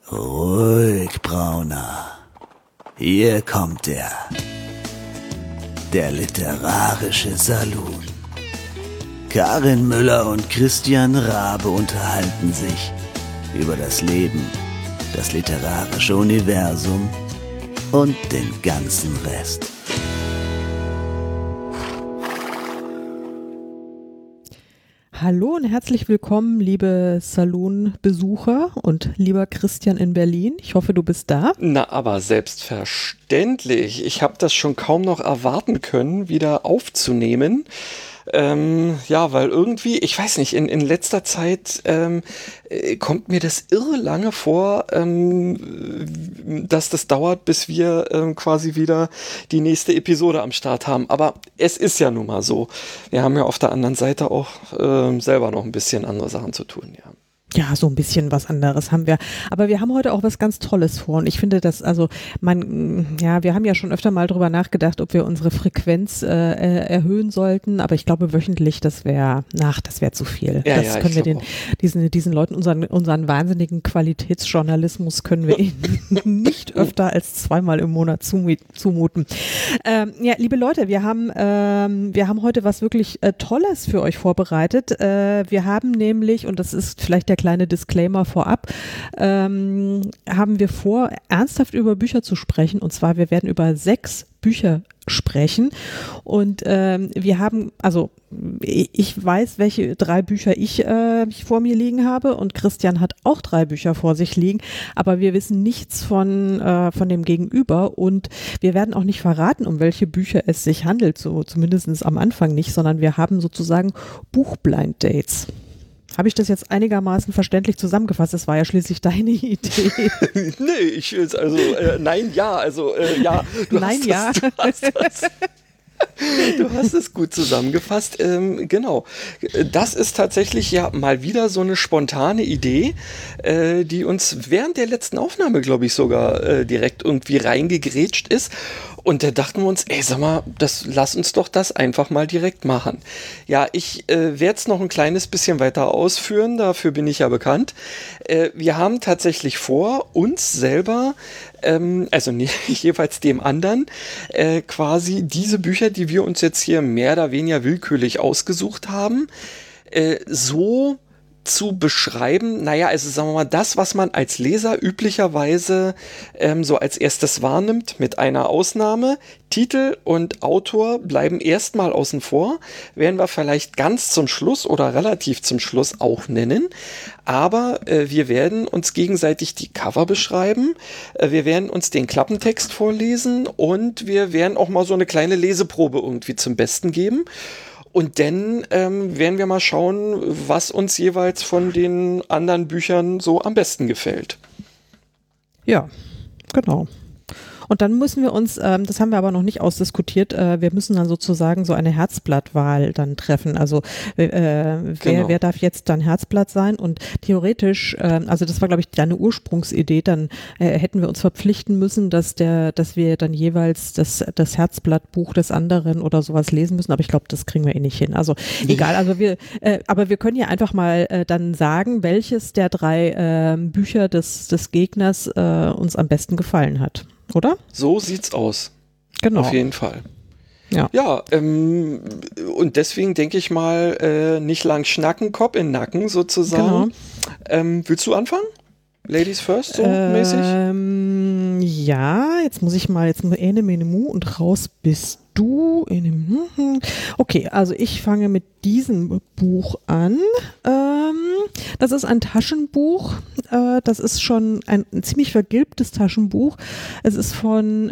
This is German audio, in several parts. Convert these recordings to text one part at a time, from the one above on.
Ruhig, Brauner. Hier kommt er. Der literarische Salon. Karin Müller und Christian Rabe unterhalten sich über das Leben, das literarische Universum und den ganzen Rest. Hallo und herzlich willkommen, liebe Saloon-Besucher und lieber Christian in Berlin. Ich hoffe, du bist da. Na, aber selbstverständlich. Ich habe das schon kaum noch erwarten können, wieder aufzunehmen. Weil irgendwie, ich weiß nicht, in letzter Zeit kommt mir das irre lange vor, dass das dauert, bis wir quasi wieder die nächste Episode am Start haben. Aber es ist ja nun mal so. Wir haben ja auf der anderen Seite auch selber noch ein bisschen andere Sachen zu tun, ja. Ja, so ein bisschen was anderes haben wir. Aber wir haben heute auch was ganz Tolles vor. Und ich finde, dass, wir haben ja schon öfter mal drüber nachgedacht, ob wir unsere Frequenz erhöhen sollten. Aber ich glaube, wöchentlich, das wäre zu viel. Ja, das können wir diesen Leuten, unseren wahnsinnigen Qualitätsjournalismus können wir ihnen nicht öfter als zweimal im Monat zumuten. Liebe Leute, wir haben heute was wirklich Tolles für euch vorbereitet. Wir haben nämlich, und das ist vielleicht der kleine Disclaimer vorab, haben wir vor, ernsthaft über Bücher zu sprechen. Und zwar, wir werden über 6 Bücher sprechen. Und wir haben, ich weiß, welche 3 Bücher ich vor mir liegen habe, und Christian hat auch 3 Bücher vor sich liegen, aber wir wissen nichts von dem Gegenüber, und wir werden auch nicht verraten, um welche Bücher es sich handelt, so zumindest am Anfang nicht, sondern wir haben sozusagen Buchblind Dates. Habe ich das jetzt einigermaßen verständlich zusammengefasst? Das war ja schließlich deine Idee. Du hast es gut zusammengefasst. Genau. Das ist tatsächlich ja mal wieder so eine spontane Idee, die uns während der letzten Aufnahme, glaube ich, sogar direkt irgendwie reingegrätscht ist. Und da dachten wir uns, sag mal, lass uns doch das einfach mal direkt machen. Ja, ich werde es noch ein kleines bisschen weiter ausführen, dafür bin ich ja bekannt. Wir haben tatsächlich vor, uns selber, also nicht jeweils dem anderen, quasi diese Bücher, die wir uns jetzt hier mehr oder weniger willkürlich ausgesucht haben, so zu beschreiben, sagen wir mal, das, was man als Leser üblicherweise so als erstes wahrnimmt, mit einer Ausnahme. Titel und Autor bleiben erstmal außen vor, werden wir vielleicht ganz zum Schluss oder relativ zum Schluss auch nennen, aber wir werden uns gegenseitig die Cover beschreiben, wir werden uns den Klappentext vorlesen und wir werden auch mal so eine kleine Leseprobe irgendwie zum Besten geben. Und dann werden wir mal schauen, was uns jeweils von den anderen Büchern so am besten gefällt. Ja, genau. Und dann müssen wir uns, das haben wir aber noch nicht ausdiskutiert, wir müssen dann sozusagen so eine Herzblattwahl dann treffen. Also wer darf jetzt dann Herzblatt sein? Und theoretisch, das war, glaube ich, deine Ursprungsidee, dann hätten wir uns verpflichten müssen, dass wir dann jeweils das Herzblattbuch des anderen oder sowas lesen müssen. Aber ich glaube, das kriegen wir nicht hin. Also egal, aber wir können ja einfach mal dann sagen, welches der 3 Bücher des Gegners uns am besten gefallen hat. Oder? So sieht's aus. Genau. Auf jeden Fall. Ja, und deswegen denke ich mal, nicht lang schnacken, Kopf in den Nacken sozusagen. Genau. Willst du anfangen? Ladies first, so mäßig? Ja, jetzt muss Ene Mene Mu und raus bist du. Okay, also ich fange mit diesem Buch an. Das ist ein Taschenbuch. Das ist schon ein ziemlich vergilbtes Taschenbuch. Es ist von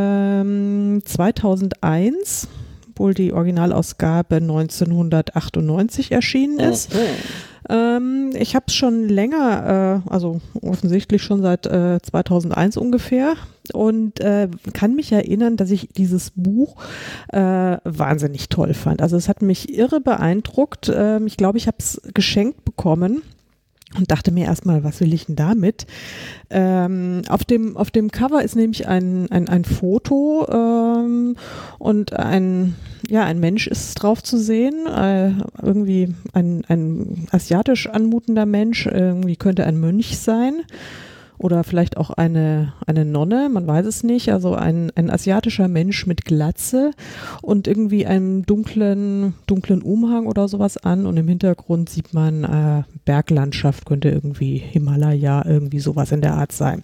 2001, obwohl die Originalausgabe 1998 erschienen ist. Ich habe es schon länger, offensichtlich schon seit 2001 ungefähr, und kann mich erinnern, dass ich dieses Buch wahnsinnig toll fand. Also es hat mich irre beeindruckt. Ich glaube, ich habe es geschenkt bekommen und dachte mir erstmal, was will ich denn damit? Auf dem Cover ist nämlich ein Foto und ein Mensch ist drauf zu sehen, irgendwie ein asiatisch anmutender Mensch, irgendwie könnte ein Mönch sein. oder vielleicht auch eine Nonne, man weiß es nicht, also ein asiatischer Mensch mit Glatze und irgendwie einem dunklen Umhang oder sowas an und im Hintergrund sieht man Berglandschaft, könnte irgendwie Himalaya, irgendwie sowas in der Art sein.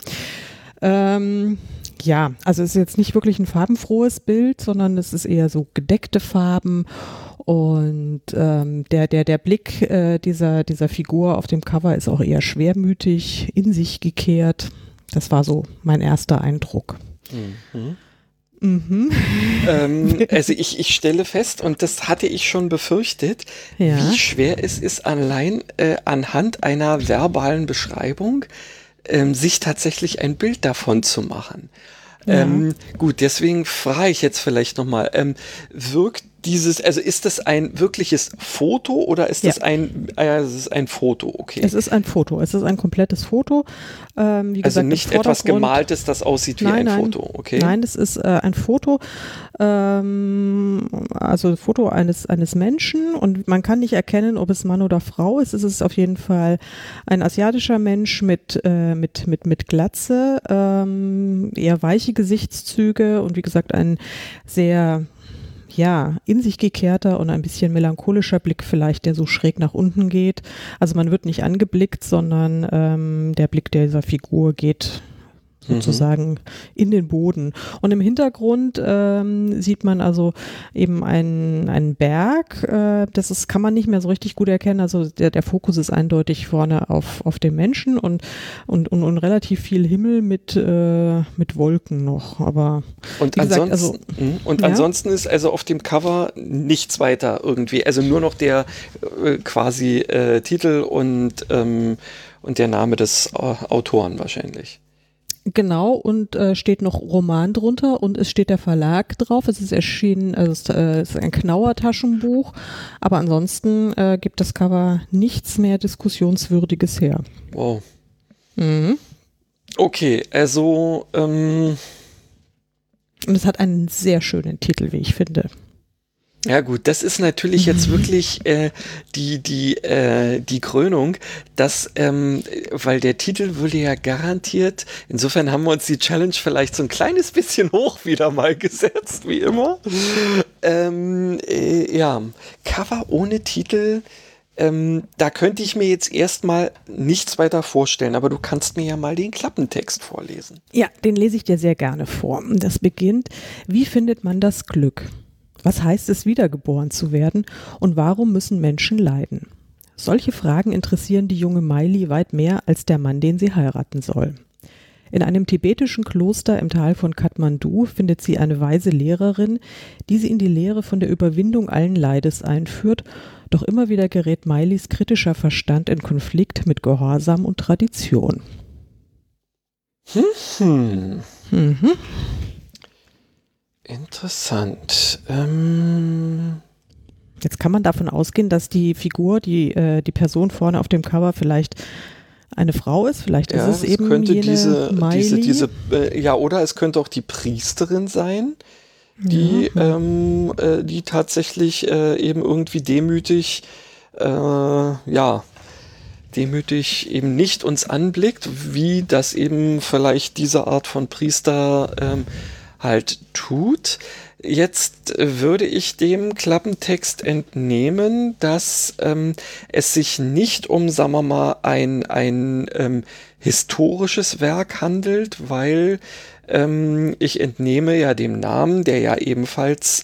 Ja, also es ist jetzt nicht wirklich ein farbenfrohes Bild, sondern es ist eher so gedeckte Farben und der Blick dieser Figur auf dem Cover ist auch eher schwermütig, in sich gekehrt. Das war so mein erster Eindruck. Also ich stelle fest, und das hatte ich schon befürchtet, Ja. wie schwer es ist, allein anhand einer verbalen Beschreibung sich tatsächlich ein Bild davon zu machen. Gut, deswegen frage ich jetzt vielleicht nochmal, wirkt also ist das ein wirkliches Foto oder ist das es ist ein Foto, okay. Es ist ein Foto, es ist ein komplettes Foto. Wie Also gesagt, nicht im etwas Vordergrund- Gemaltes, das aussieht wie ein Foto, okay. Nein, das ist ein Foto, also ein Foto eines Menschen und man kann nicht erkennen, ob es Mann oder Frau ist. Es ist auf jeden Fall ein asiatischer Mensch mit Glatze, eher weiche Gesichtszüge und wie gesagt ein sehr in sich gekehrter und ein bisschen melancholischer Blick vielleicht, der so schräg nach unten geht. Also man wird nicht angeblickt, sondern der Blick dieser Figur geht sozusagen in den Boden. Und im Hintergrund sieht man also eben einen Berg. Kann man nicht mehr so richtig gut erkennen. Also der Fokus ist eindeutig vorne auf dem Menschen und relativ viel Himmel mit Wolken noch. Aber Und wie gesagt, ansonsten ist also auf dem Cover nichts weiter irgendwie. Also nur noch der quasi Titel und der Name des Autoren wahrscheinlich. Genau, und steht noch Roman drunter und es steht der Verlag drauf. Es ist erschienen, also es ist ein Knauer Taschenbuch, aber ansonsten gibt das Cover nichts mehr Diskussionswürdiges her. Wow. Okay, also Und es hat einen sehr schönen Titel, wie ich finde. ja gut, das ist natürlich jetzt wirklich die Krönung, dass, weil der Titel würde ja garantiert, insofern haben wir uns die Challenge vielleicht so ein kleines bisschen hoch wieder mal gesetzt, wie immer. Cover ohne Titel, da könnte ich mir jetzt erstmal nichts weiter vorstellen, aber du kannst mir ja mal den Klappentext vorlesen. Ja, den lese ich dir sehr gerne vor. Das beginnt: Wie findet man das Glück? Was heißt es, wiedergeboren zu werden? Und warum müssen Menschen leiden? Solche Fragen interessieren die junge Miley weit mehr als der Mann, den sie heiraten soll. In einem tibetischen Kloster im Tal von Kathmandu findet sie eine weise Lehrerin, die sie in die Lehre von der Überwindung allen Leides einführt, doch immer wieder gerät Mileys kritischer Verstand in Konflikt mit Gehorsam und Tradition. Interessant. Jetzt kann man davon ausgehen, dass die Figur, die Person vorne auf dem Cover vielleicht eine Frau ist. Vielleicht ist es eben könnte jene Miley. Oder es könnte auch die Priesterin sein, die tatsächlich eben irgendwie demütig eben nicht uns anblickt, wie das eben vielleicht diese Art von Priester halt tut. Jetzt würde ich dem Klappentext entnehmen, dass es sich nicht um, sagen wir mal, ein historisches Werk handelt, weil ich entnehme ja dem Namen, der ja ebenfalls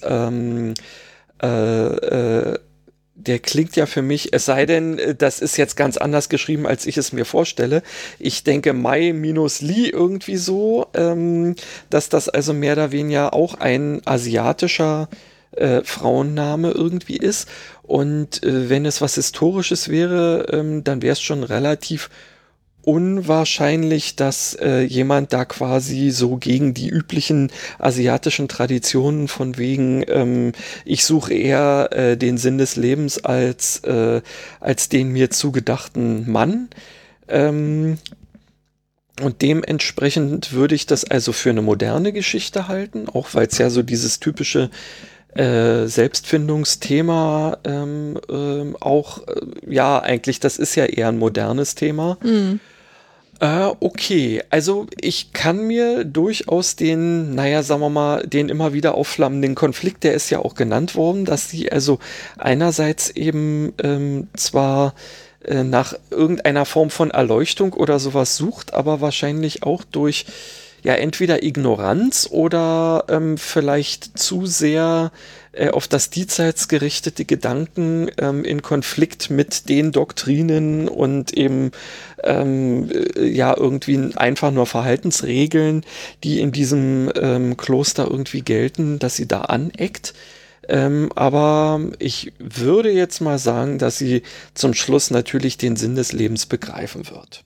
der klingt ja für mich, es sei denn, das ist jetzt ganz anders geschrieben, als ich es mir vorstelle. Ich denke Mai minus Li irgendwie so, dass das also mehr oder weniger auch ein asiatischer Frauenname irgendwie ist. Und wenn es was Historisches wäre, dann wäre es schon relativ unwahrscheinlich, dass jemand da quasi so gegen die üblichen asiatischen Traditionen von wegen ich suche eher den Sinn des Lebens als den mir zugedachten Mann. Und dementsprechend würde ich das also für eine moderne Geschichte halten, auch weil es ja so dieses typische Selbstfindungsthema eigentlich, das ist ja eher ein modernes Thema. Okay, also ich kann mir durchaus den, sagen wir mal, den immer wieder aufflammenden Konflikt, der ist ja auch genannt worden, dass sie also einerseits eben zwar nach irgendeiner Form von Erleuchtung oder sowas sucht, aber wahrscheinlich auch durch entweder Ignoranz oder vielleicht zu sehr auf das diesseits gerichtete Gedanken in Konflikt mit den Doktrinen und eben irgendwie einfach nur Verhaltensregeln, die in diesem Kloster irgendwie gelten, dass sie da aneckt. Aber ich würde jetzt mal sagen, dass sie zum Schluss natürlich den Sinn des Lebens begreifen wird.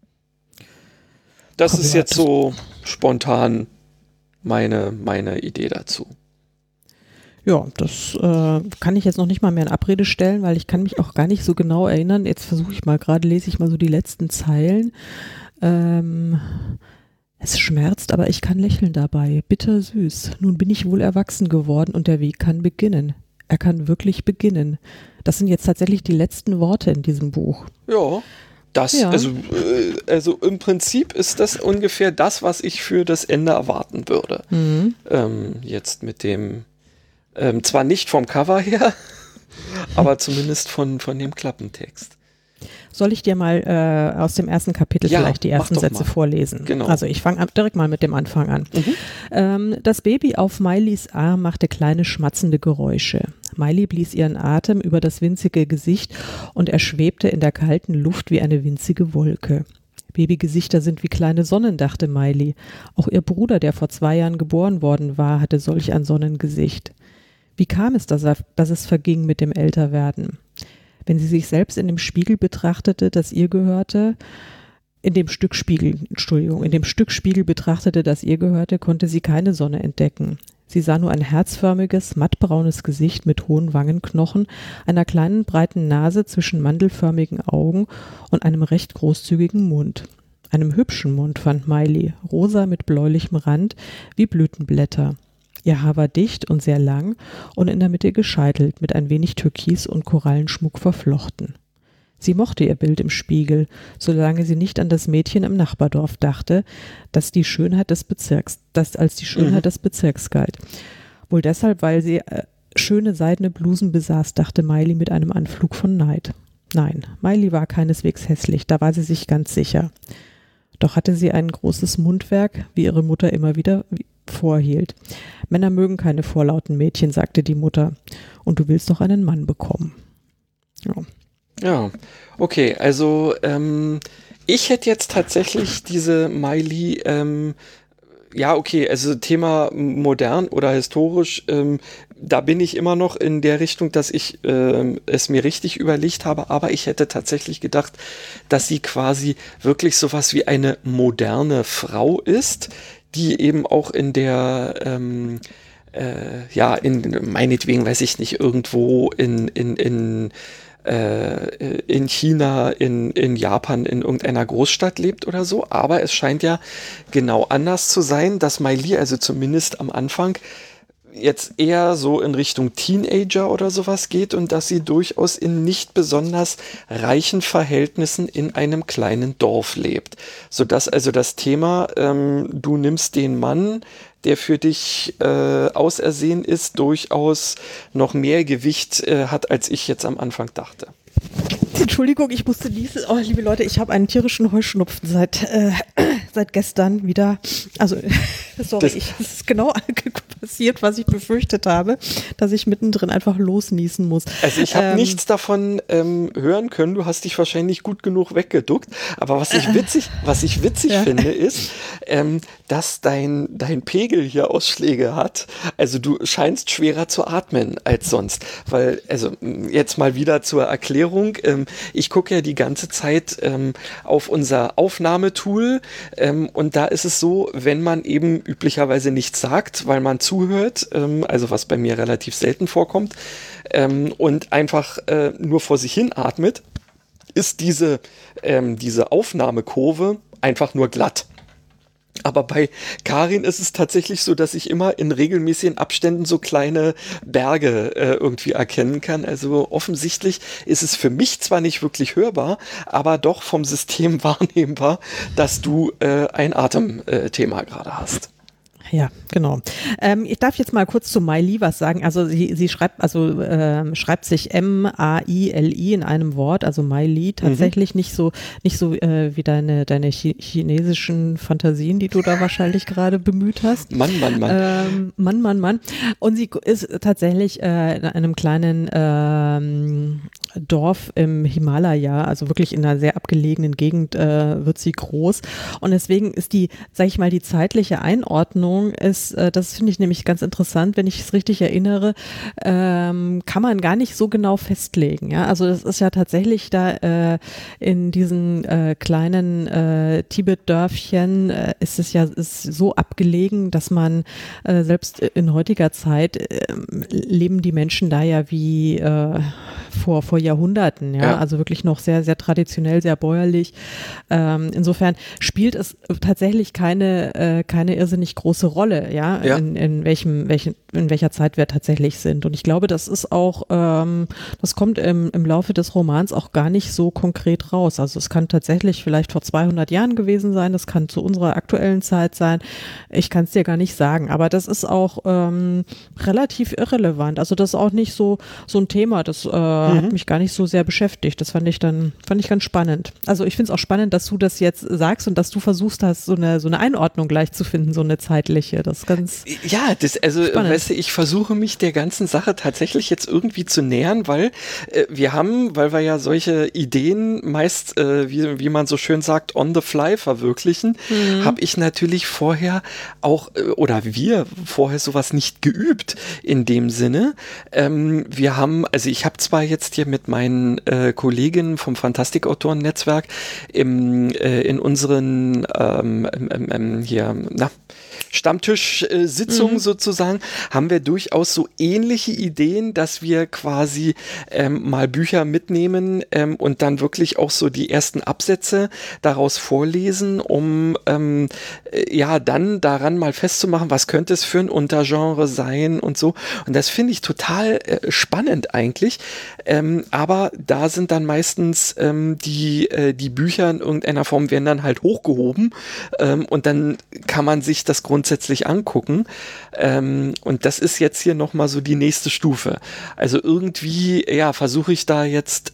Das ist jetzt so spontan meine Idee dazu. Ja, das kann ich jetzt noch nicht mal mehr in Abrede stellen, weil ich kann mich auch gar nicht so genau erinnern. Jetzt versuche ich mal, gerade lese ich mal so die letzten Zeilen. Es schmerzt, aber ich kann lächeln dabei. Bittersüß. Nun bin ich wohl erwachsen geworden und der Weg kann beginnen. Er kann wirklich beginnen. Das sind jetzt tatsächlich die letzten Worte in diesem Buch. Ja. Also im Prinzip ist das ungefähr das, was ich für das Ende erwarten würde. Mhm. Jetzt mit dem, zwar nicht vom Cover her, aber zumindest von dem Klappentext. Soll ich dir mal aus dem ersten Kapitel vielleicht die ersten Sätze vorlesen? Genau. Also ich fange direkt mal mit dem Anfang an. Mhm. Das Baby auf Miley's Arm machte kleine schmatzende Geräusche. Miley blies ihren Atem über das winzige Gesicht und er schwebte in der kalten Luft wie eine winzige Wolke. Babygesichter sind wie kleine Sonnen, dachte Miley. Auch ihr Bruder, der vor 2 Jahren geboren worden war, hatte solch ein Sonnengesicht. Wie kam es, dass es verging mit dem Älterwerden? Wenn sie sich selbst in dem Spiegel betrachtete, das ihr gehörte, in dem Stück Spiegel betrachtete, das ihr gehörte, konnte sie keine Sonne entdecken. Sie sah nur ein herzförmiges, mattbraunes Gesicht mit hohen Wangenknochen, einer kleinen breiten Nase zwischen mandelförmigen Augen und einem recht großzügigen Mund. Einem hübschen Mund, fand Miley, rosa mit bläulichem Rand, wie Blütenblätter. Ihr Haar war dicht und sehr lang und in der Mitte gescheitelt, mit ein wenig Türkis und Korallenschmuck verflochten. Sie mochte ihr Bild im Spiegel, solange sie nicht an das Mädchen im Nachbardorf dachte, das als die Schönheit des Bezirks galt. Wohl deshalb, weil sie schöne seidene Blusen besaß, dachte Miley mit einem Anflug von Neid. Nein, Miley war keineswegs hässlich, da war sie sich ganz sicher. Doch hatte sie ein großes Mundwerk, wie ihre Mutter immer wieder vorhielt. Männer mögen keine vorlauten Mädchen, sagte die Mutter. Und du willst doch einen Mann bekommen. Ja, okay, also ich hätte jetzt tatsächlich diese Miley, also Thema modern oder historisch, da bin ich immer noch in der Richtung, dass ich es mir richtig überlegt habe, aber ich hätte tatsächlich gedacht, dass sie quasi wirklich sowas wie eine moderne Frau ist, die eben auch in der, meinetwegen, weiß ich nicht, irgendwo in China, in Japan, in irgendeiner Großstadt lebt oder so, aber es scheint ja genau anders zu sein, dass Miley also zumindest am Anfang jetzt eher so in Richtung Teenager oder sowas geht und dass sie durchaus in nicht besonders reichen Verhältnissen in einem kleinen Dorf lebt. Sodass also das Thema, du nimmst den Mann, der für dich ausersehen ist, durchaus noch mehr Gewicht hat, als ich jetzt am Anfang dachte. Entschuldigung, ich musste niesen. Oh, liebe Leute, ich habe einen tierischen Heuschnupfen seit gestern wieder. Also, sorry, es ist genau passiert, was ich befürchtet habe, dass ich mittendrin einfach losniesen muss. Also ich habe nichts davon hören können. Du hast dich wahrscheinlich gut genug weggeduckt. Aber was ich witzig finde, ist, dass dein Pegel hier Ausschläge hat. Also du scheinst schwerer zu atmen als sonst. Weil, also jetzt mal wieder zur Erklärung. Ich gucke ja die ganze Zeit auf unser Aufnahmetool und da ist es so, wenn man eben üblicherweise nichts sagt, weil man zuhört, also was bei mir relativ selten vorkommt, und einfach nur vor sich hin atmet, ist diese Aufnahmekurve einfach nur glatt. Aber bei Karin ist es tatsächlich so, dass ich immer in regelmäßigen Abständen so kleine Berge irgendwie erkennen kann. Also offensichtlich ist es für mich zwar nicht wirklich hörbar, aber doch vom System wahrnehmbar, dass du ein Atemthema gerade hast. Ja, genau. Ich darf jetzt mal kurz zu Maili was sagen. Also sie schreibt, schreibt sich M-A-I-L-I in einem Wort, also Maili tatsächlich nicht so wie deine chinesischen Fantasien, die du da wahrscheinlich gerade bemüht hast. Mann. Mann. Und sie ist tatsächlich in einem kleinen Dorf im Himalaya, also wirklich in einer sehr abgelegenen Gegend wird sie groß. Und deswegen ist die, sag ich mal, die zeitliche Einordnung ist, das finde ich nämlich ganz interessant, wenn ich es richtig erinnere, kann man gar nicht so genau festlegen. Ja? Also das ist ja tatsächlich da in diesen kleinen Tibet-Dörfchen ist so abgelegen, dass man selbst in heutiger Zeit leben die Menschen da ja wie vor Jahrhunderten, ja, also wirklich noch sehr, sehr traditionell, sehr bäuerlich. Insofern spielt es tatsächlich keine irrsinnig große Rolle, ja. In welcher Zeit wir tatsächlich sind. Und ich glaube, das ist auch, das kommt im Laufe des Romans auch gar nicht so konkret raus. Also es kann tatsächlich vielleicht vor 200 Jahren gewesen sein, das kann zu unserer aktuellen Zeit sein. Ich kann es dir gar nicht sagen, aber das ist auch relativ irrelevant. Also das ist auch nicht so ein Thema, das hat mich gar nicht so sehr beschäftigt. Das fand ich ganz spannend. Also ich finde es auch spannend, dass du das jetzt sagst und dass du versuchst hast, so eine Einordnung gleich zu finden, so eine zeitliche. Das ist ganz weißt du, ich versuche mich der ganzen Sache tatsächlich jetzt irgendwie zu nähern, weil weil wir ja solche Ideen meist, wie man so schön sagt, on the fly verwirklichen, habe ich natürlich vorher auch, wir vorher sowas nicht geübt in dem Sinne. Ich habe zwar jetzt hier mit meinen Kolleginnen vom Fantastikautoren-Netzwerk in unseren Stammtischsitzungen sozusagen, haben wir durchaus so ähnliche Ideen, dass wir quasi mal Bücher mitnehmen und dann wirklich auch so die ersten Absätze daraus vorlesen, um dann daran mal festzumachen, was könnte es für ein Untergenre sein und so. Und das finde ich total spannend eigentlich. Aber da sind dann meistens die Bücher in irgendeiner Form werden dann halt hochgehoben und dann kann man sich das grundsätzlich angucken. Und das ist jetzt hier nochmal so die nächste Stufe. Also irgendwie, versuche ich da jetzt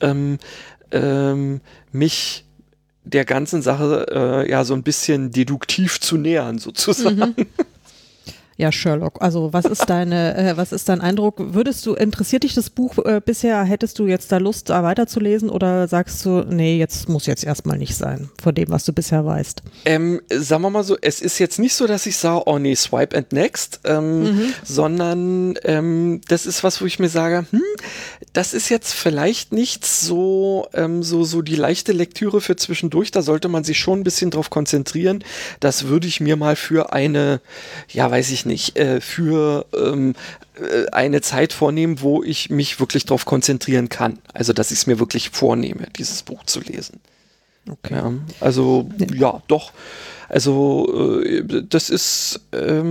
mich der ganzen Sache so ein bisschen deduktiv zu nähern, sozusagen. Ja, Sherlock. Also was ist dein Eindruck? Interessiert dich das Buch bisher? Hättest du jetzt da Lust, da weiterzulesen oder sagst du, nee, muss jetzt erstmal nicht sein, von dem, was du bisher weißt? Sagen wir mal so, es ist jetzt nicht so, dass ich sage, oh nee, swipe and next, sondern das ist was, wo ich mir sage, das ist jetzt vielleicht nicht so die leichte Lektüre für zwischendurch, da sollte man sich schon ein bisschen drauf konzentrieren. Das würde ich mir mal für eine, weiß ich nicht, für eine Zeit vornehmen, wo ich mich wirklich darauf konzentrieren kann. Also, dass ich es mir wirklich vornehme, dieses Buch zu lesen. Okay. Ja, doch. Also, das ist,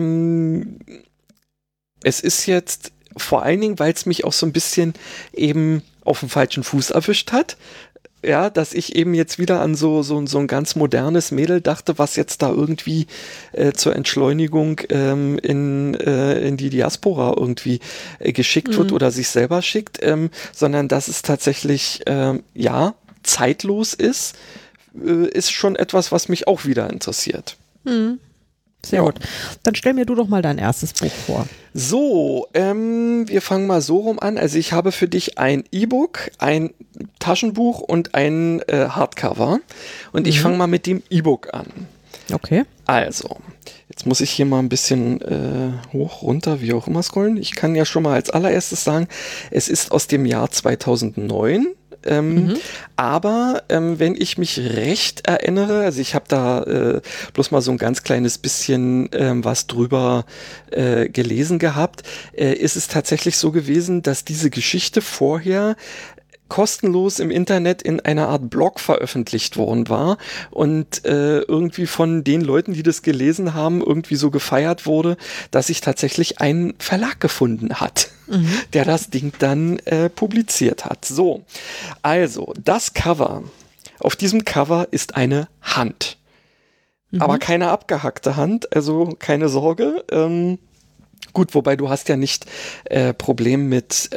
es ist jetzt vor allen Dingen, weil es mich auch so ein bisschen eben auf dem falschen Fuß erwischt hat. Ja, dass ich eben jetzt wieder an so ein ganz modernes Mädel dachte, was jetzt da irgendwie zur Entschleunigung in die Diaspora irgendwie geschickt wird oder sich selber schickt, sondern dass es tatsächlich zeitlos ist schon etwas, was mich auch wieder interessiert. Sehr gut. Dann stell mir du doch mal dein erstes Buch vor. So, wir fangen mal so rum an. Also ich habe für dich ein E-Book, ein Taschenbuch und ein Hardcover. Und ich fange mal mit dem E-Book an. Okay. Also, jetzt muss ich hier mal ein bisschen hoch, runter, wie auch immer scrollen. Ich kann ja schon mal als allererstes sagen, es ist aus dem Jahr 2009. Aber wenn ich mich recht erinnere, also ich habe da bloß mal so ein ganz kleines bisschen was drüber gelesen gehabt, ist es tatsächlich so gewesen, dass diese Geschichte vorher kostenlos im Internet in einer Art Blog veröffentlicht worden war und irgendwie von den Leuten, die das gelesen haben, irgendwie so gefeiert wurde, dass sich tatsächlich ein Verlag gefunden hat, der das Ding dann publiziert hat. So, also das Cover. Auf diesem Cover ist eine Hand. Aber keine abgehackte Hand, also keine Sorge. Gut, wobei du hast ja nicht Problem mit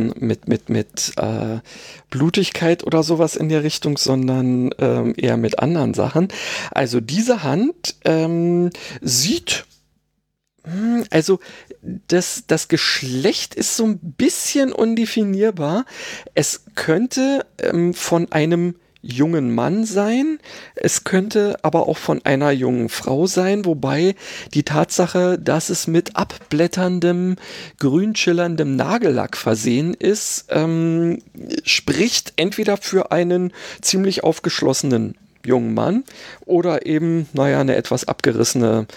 Blutigkeit oder sowas in der Richtung, sondern eher mit anderen Sachen. Also diese Hand sieht, also das Geschlecht ist so ein bisschen undefinierbar. Es könnte von einem jungen Mann sein, es könnte aber auch von einer jungen Frau sein, wobei die Tatsache, dass es mit abblätterndem, grün schillerndem Nagellack versehen ist, spricht entweder für einen ziemlich aufgeschlossenen jungen Mann oder eben, naja, eine etwas abgerissenes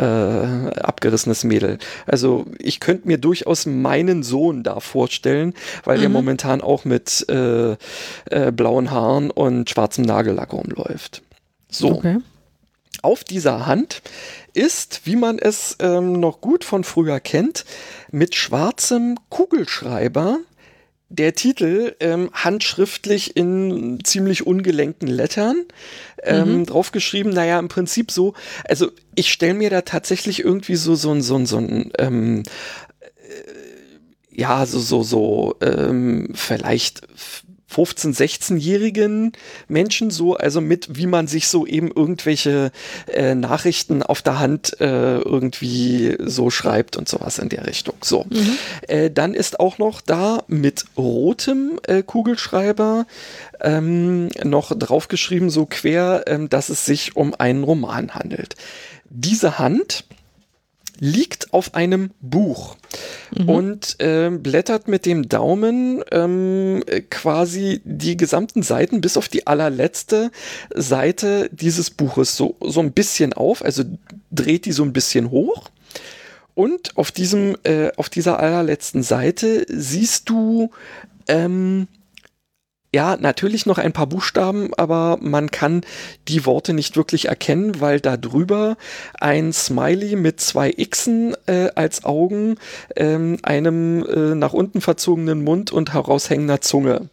Mädel. Also ich könnte mir durchaus meinen Sohn da vorstellen, weil der momentan auch mit blauen Haaren und schwarzem Nagellack rumläuft. So. Okay. Auf dieser Hand ist, wie man es noch gut von früher kennt, mit schwarzem Kugelschreiber der Titel handschriftlich in ziemlich ungelenkten Lettern draufgeschrieben. Naja, im Prinzip so, also ich stelle mir da tatsächlich irgendwie so vielleicht 15-, 16-jährigen Menschen so, also mit, wie man sich so eben irgendwelche Nachrichten auf der Hand irgendwie so schreibt und sowas in der Richtung. So. Dann ist auch noch da mit rotem Kugelschreiber noch draufgeschrieben, so quer, dass es sich um einen Roman handelt. Diese Hand liegt auf einem Buch und blättert mit dem Daumen quasi die gesamten Seiten bis auf die allerletzte Seite dieses Buches so ein bisschen auf, also dreht die so ein bisschen hoch. Und auf dieser allerletzten Seite siehst du ja, natürlich noch ein paar Buchstaben, aber man kann die Worte nicht wirklich erkennen, weil da drüber ein Smiley mit 2 Xen als Augen, einem nach unten verzogenen Mund und heraushängender Zunge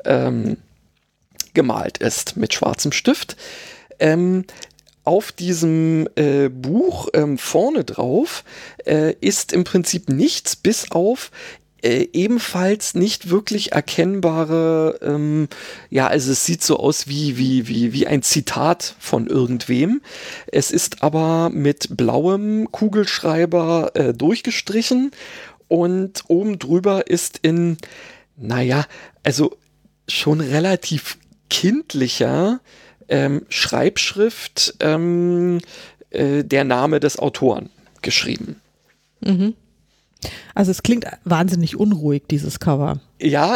gemalt ist mit schwarzem Stift. Auf diesem Buch vorne drauf ist im Prinzip nichts, bis auf ebenfalls nicht wirklich erkennbare, also es sieht so aus wie ein Zitat von irgendwem. Es ist aber mit blauem Kugelschreiber durchgestrichen und oben drüber ist in, also schon relativ kindlicher Schreibschrift der Name des Autoren geschrieben. Also es klingt wahnsinnig unruhig, dieses Cover. Ja,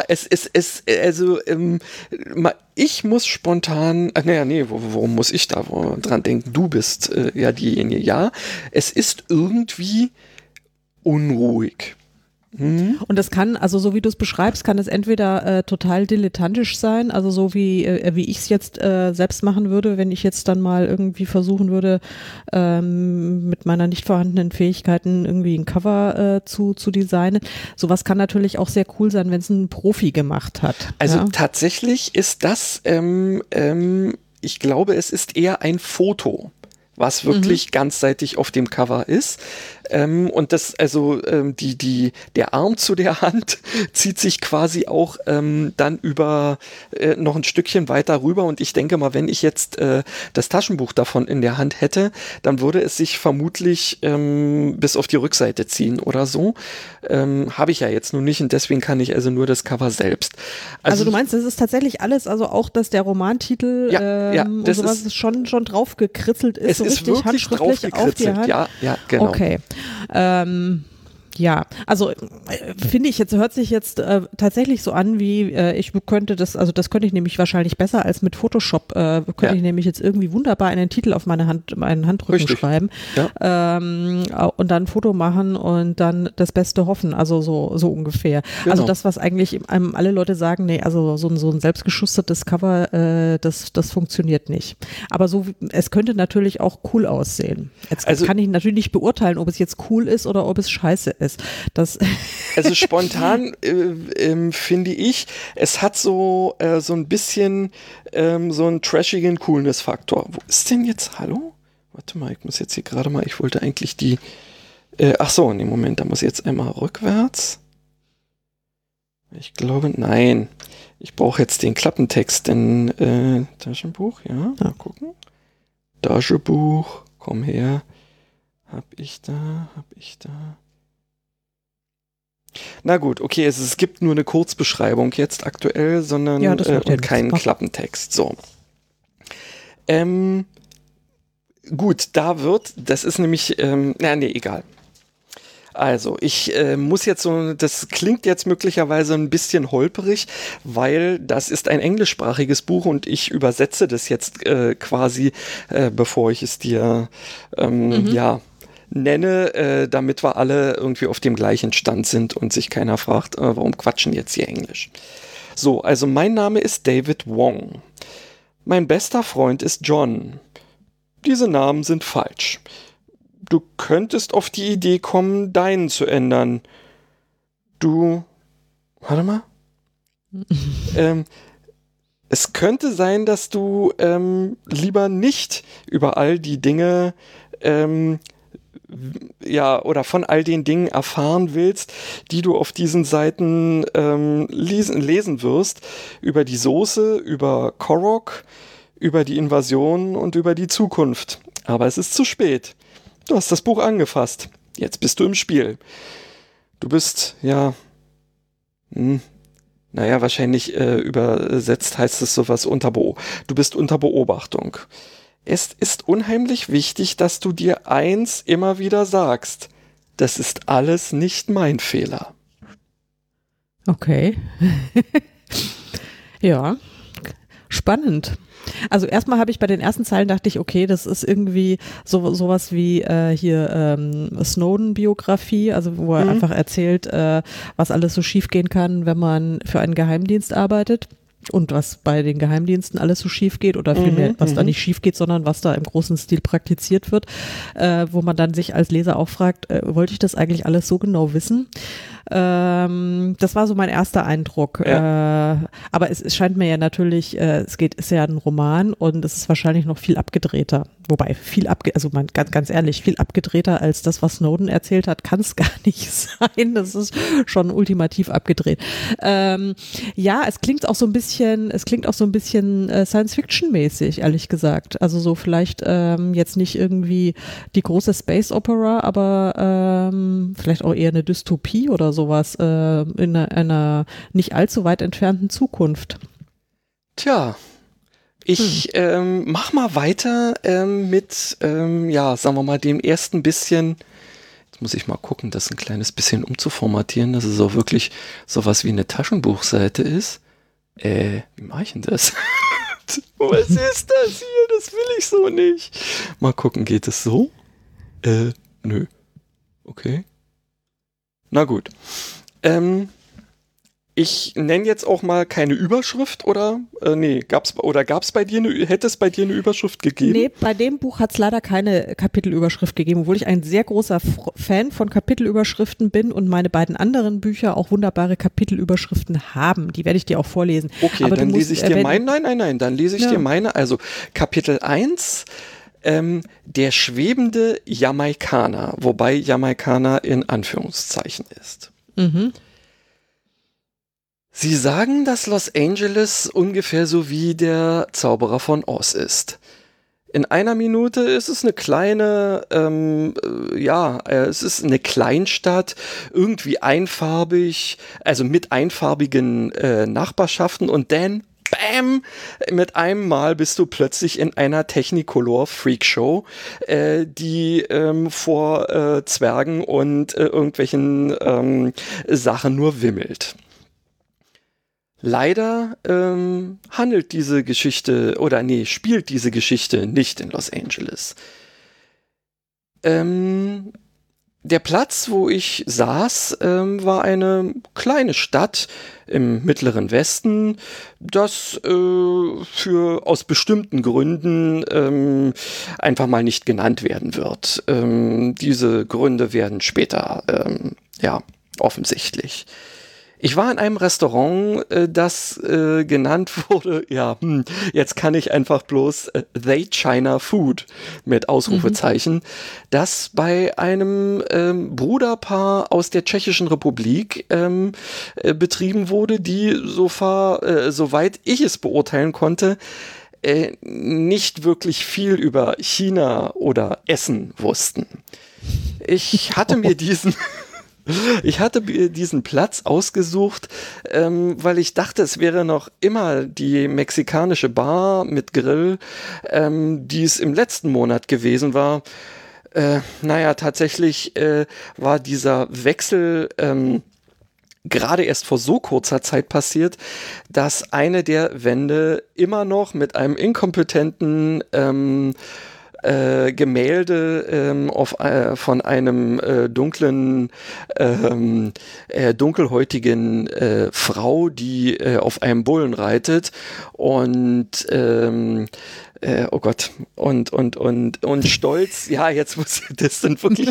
ich muss spontan, worum muss ich da dran denken? Du bist ja diejenige, ja. Es ist irgendwie unruhig. Und das kann, also so wie du es beschreibst, kann es entweder total dilettantisch sein, also so wie ich es jetzt selbst machen würde, wenn ich jetzt dann mal irgendwie versuchen würde, mit meiner nicht vorhandenen Fähigkeiten irgendwie ein Cover zu designen. Sowas kann natürlich auch sehr cool sein, wenn es ein Profi gemacht hat. Also tatsächlich ist das, ich glaube, es ist eher ein Foto, was wirklich ganzseitig auf dem Cover ist. Und das, also der Arm zu der Hand zieht sich quasi auch dann über noch ein Stückchen weiter rüber. Und ich denke mal, wenn ich jetzt das Taschenbuch davon in der Hand hätte, dann würde es sich vermutlich bis auf die Rückseite ziehen oder so. Habe ich ja jetzt nun nicht und deswegen kann ich also nur das Cover selbst. Also du meinst, das ist tatsächlich alles, also auch, dass der Romantitel und sowas ist schon drauf gekritzelt ist, es so ist richtig wirklich handschriftlich drauf gekritzelt. Auf die Hand? Ja, genau. Okay. Ja, also finde ich jetzt, hört sich jetzt tatsächlich so an, wie ich könnte das, also das könnte ich nämlich wahrscheinlich besser als mit Photoshop, könnte ich nämlich jetzt irgendwie wunderbar einen Titel auf meinen Handrücken schreiben und dann ein Foto machen und dann das Beste hoffen, also so ungefähr. Genau. Also das, was eigentlich alle Leute sagen, nee, also so ein selbstgeschustertes Cover, das funktioniert nicht. Aber so, es könnte natürlich auch cool aussehen. Jetzt kann ich natürlich nicht beurteilen, ob es jetzt cool ist oder ob es scheiße ist. Also spontan finde ich, es hat so ein bisschen so einen trashigen Coolness-Faktor. Wo ist denn jetzt, hallo? Warte mal, ich muss jetzt hier gerade mal, ich wollte eigentlich die, ach so, in dem Moment, da muss ich jetzt einmal rückwärts. Ich glaube, nein. Ich brauche jetzt den Klappentext, denn Taschenbuch, ja, mal gucken. Taschenbuch, komm her. Hab ich da. Na gut, okay, es gibt nur eine Kurzbeschreibung jetzt aktuell, sondern und keinen Klappentext. So. Gut, das ist nämlich, egal. Also, ich muss jetzt das klingt jetzt möglicherweise ein bisschen holperig, weil das ist ein englischsprachiges Buch und ich übersetze das jetzt quasi, bevor ich es dir, nenne, damit wir alle irgendwie auf dem gleichen Stand sind und sich keiner fragt, warum quatschen jetzt hier Englisch. So, also mein Name ist David Wong. Mein bester Freund ist John. Diese Namen sind falsch. Du könntest auf die Idee kommen, deinen zu ändern. Warte mal. Es könnte sein, dass du lieber nicht über all die Dinge oder von all den Dingen erfahren willst, die du auf diesen Seiten lesen wirst, über die Soße, über Korok, über die Invasion und über die Zukunft. Aber es ist zu spät. Du hast das Buch angefasst. Jetzt bist du im Spiel. Du bist, wahrscheinlich übersetzt heißt es sowas du bist unter Beobachtung. Es ist unheimlich wichtig, dass du dir eins immer wieder sagst. Das ist alles nicht mein Fehler. Okay. Ja, spannend. Also erstmal habe ich bei den ersten Zeilen dachte ich, okay, das ist irgendwie sowas wie Snowden-Biografie, also wo er einfach erzählt, was alles so schiefgehen kann, wenn man für einen Geheimdienst arbeitet. Und was bei den Geheimdiensten alles so schief geht oder vielmehr, was da nicht schief geht, sondern was da im großen Stil praktiziert wird, wo man dann sich als Leser auch fragt, wollte ich das eigentlich alles so genau wissen? Das war so mein erster Eindruck. Ja. Aber es scheint mir ja natürlich, ist ja ein Roman und es ist wahrscheinlich noch viel abgedrehter. Wobei ganz ehrlich, viel abgedrehter als das, was Snowden erzählt hat, kann es gar nicht sein. Das ist schon ultimativ abgedreht. Es klingt auch so ein bisschen Science-Fiction-mäßig, ehrlich gesagt. Also so vielleicht jetzt nicht irgendwie die große Space Opera, aber vielleicht auch eher eine Dystopie oder sowas in einer nicht allzu weit entfernten Zukunft. Tja, ich mach mal weiter mit, sagen wir mal, dem ersten bisschen. Jetzt muss ich mal gucken, das ein kleines bisschen umzuformatieren, dass es auch wirklich sowas wie eine Taschenbuchseite ist. Wie mache ich denn das? Was ist das hier? Das will ich so nicht. Mal gucken, geht es so? Nö. Okay. Na gut. Ich nenne jetzt auch mal keine Überschrift oder? Hätte es bei dir eine Überschrift gegeben? Nee, bei dem Buch hat es leider keine Kapitelüberschrift gegeben, obwohl ich ein sehr großer Fan von Kapitelüberschriften bin und meine beiden anderen Bücher auch wunderbare Kapitelüberschriften haben. Die werde ich dir auch vorlesen. Okay, aber dann lese ich dir meine. Nein, dann lese ich dir meine. Also Kapitel 1, der schwebende Jamaikaner, wobei Jamaikaner in Anführungszeichen ist. Mhm. Sie sagen, dass Los Angeles ungefähr so wie der Zauberer von Oz ist. In einer Minute ist es eine kleine, es ist eine Kleinstadt, irgendwie einfarbig, also mit einfarbigen Nachbarschaften und dann, bam, mit einem Mal bist du plötzlich in einer Technicolor-Freakshow, die vor Zwergen und irgendwelchen Sachen nur wimmelt. Leider spielt diese Geschichte nicht in Los Angeles. Der Platz, wo ich saß, war eine kleine Stadt im mittleren Westen, das aus bestimmten Gründen einfach mal nicht genannt werden wird. Diese Gründe werden später offensichtlich. Ich war in einem Restaurant, das genannt wurde, jetzt kann ich einfach bloß They China Food mit Ausrufezeichen, das bei einem Bruderpaar aus der Tschechischen Republik betrieben wurde, die soweit ich es beurteilen konnte, nicht wirklich viel über China oder Essen wussten. Ich hatte mir diesen Platz ausgesucht, weil ich dachte, es wäre noch immer die mexikanische Bar mit Grill, die es im letzten Monat gewesen war. Tatsächlich war dieser Wechsel gerade erst vor so kurzer Zeit passiert, dass eine der Wände immer noch mit einem inkompetenten Gemälde von einem dunkelhäutigen Frau, die auf einem Bullen reitet und oh Gott, und stolz, jetzt muss das sind wirklich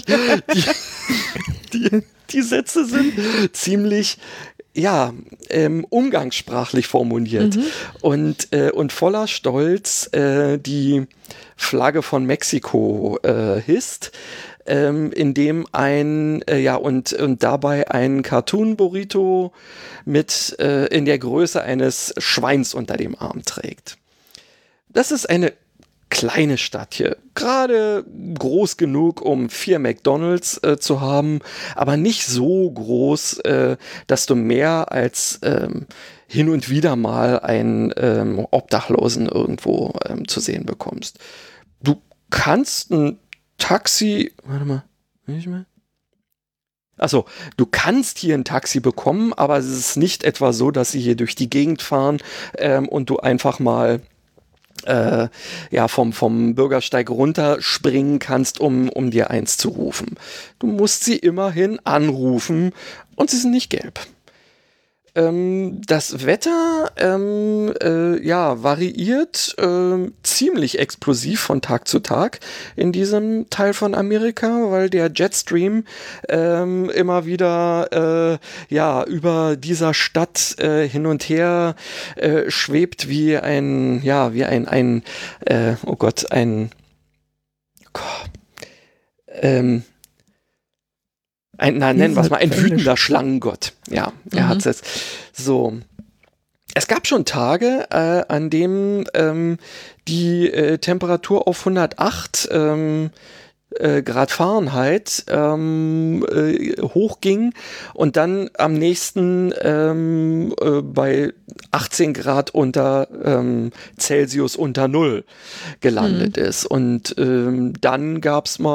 die Sätze sind ziemlich umgangssprachlich formuliert und voller Stolz die Flagge von Mexiko hisst, in dem und dabei ein Cartoon-Burrito mit in der Größe eines Schweins unter dem Arm trägt. Das ist eine kleine Stadt hier, gerade groß genug, um 4 McDonald's zu haben, aber nicht so groß, dass du mehr als hin und wieder mal einen Obdachlosen irgendwo zu sehen bekommst. Du kannst ein Taxi, du kannst hier ein Taxi bekommen, aber es ist nicht etwa so, dass sie hier durch die Gegend fahren und du einfach mal vom Bürgersteig runterspringen kannst, um dir eins zu rufen. Du musst sie immerhin anrufen und sie sind nicht gelb. Das Wetter variiert ziemlich explosiv von Tag zu Tag in diesem Teil von Amerika, weil der Jetstream immer wieder über dieser Stadt hin und her schwebt wie ein wütender Schlangengott. Ja, er hat es so. Es gab schon Tage, an denen die Temperatur auf 108 Grad Fahrenheit hochging und dann am nächsten bei 18 Grad unter Celsius unter Null gelandet ist. Und dann gab es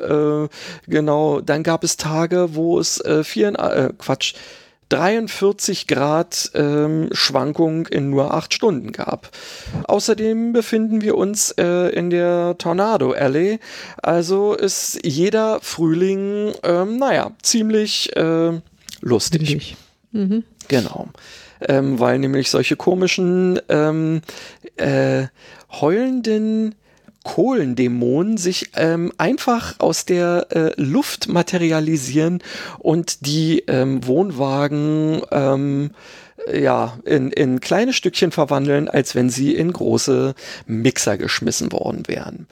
Tage, wo es 43 Grad Schwankung in nur 8 Stunden gab. Außerdem befinden wir uns in der Tornado Alley, also ist jeder Frühling ziemlich lustig. Genau. Weil nämlich solche komischen heulenden Kohlendämonen sich einfach aus der Luft materialisieren und die Wohnwagen in kleine Stückchen verwandeln, als wenn sie in große Mixer geschmissen worden wären.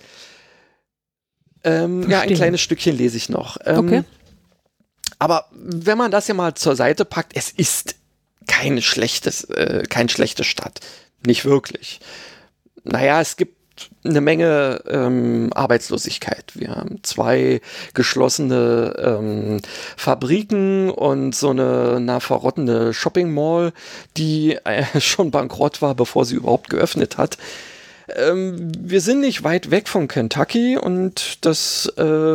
Ein kleines Stückchen lese ich noch. Okay. Aber wenn man das ja mal zur Seite packt, es ist keine schlechte Stadt. Nicht wirklich. Es gibt eine Menge Arbeitslosigkeit. Wir haben 2 geschlossene Fabriken und so eine verrottende Shopping Mall, die schon bankrott war, bevor sie überhaupt geöffnet hat. Wir sind nicht weit weg von Kentucky und das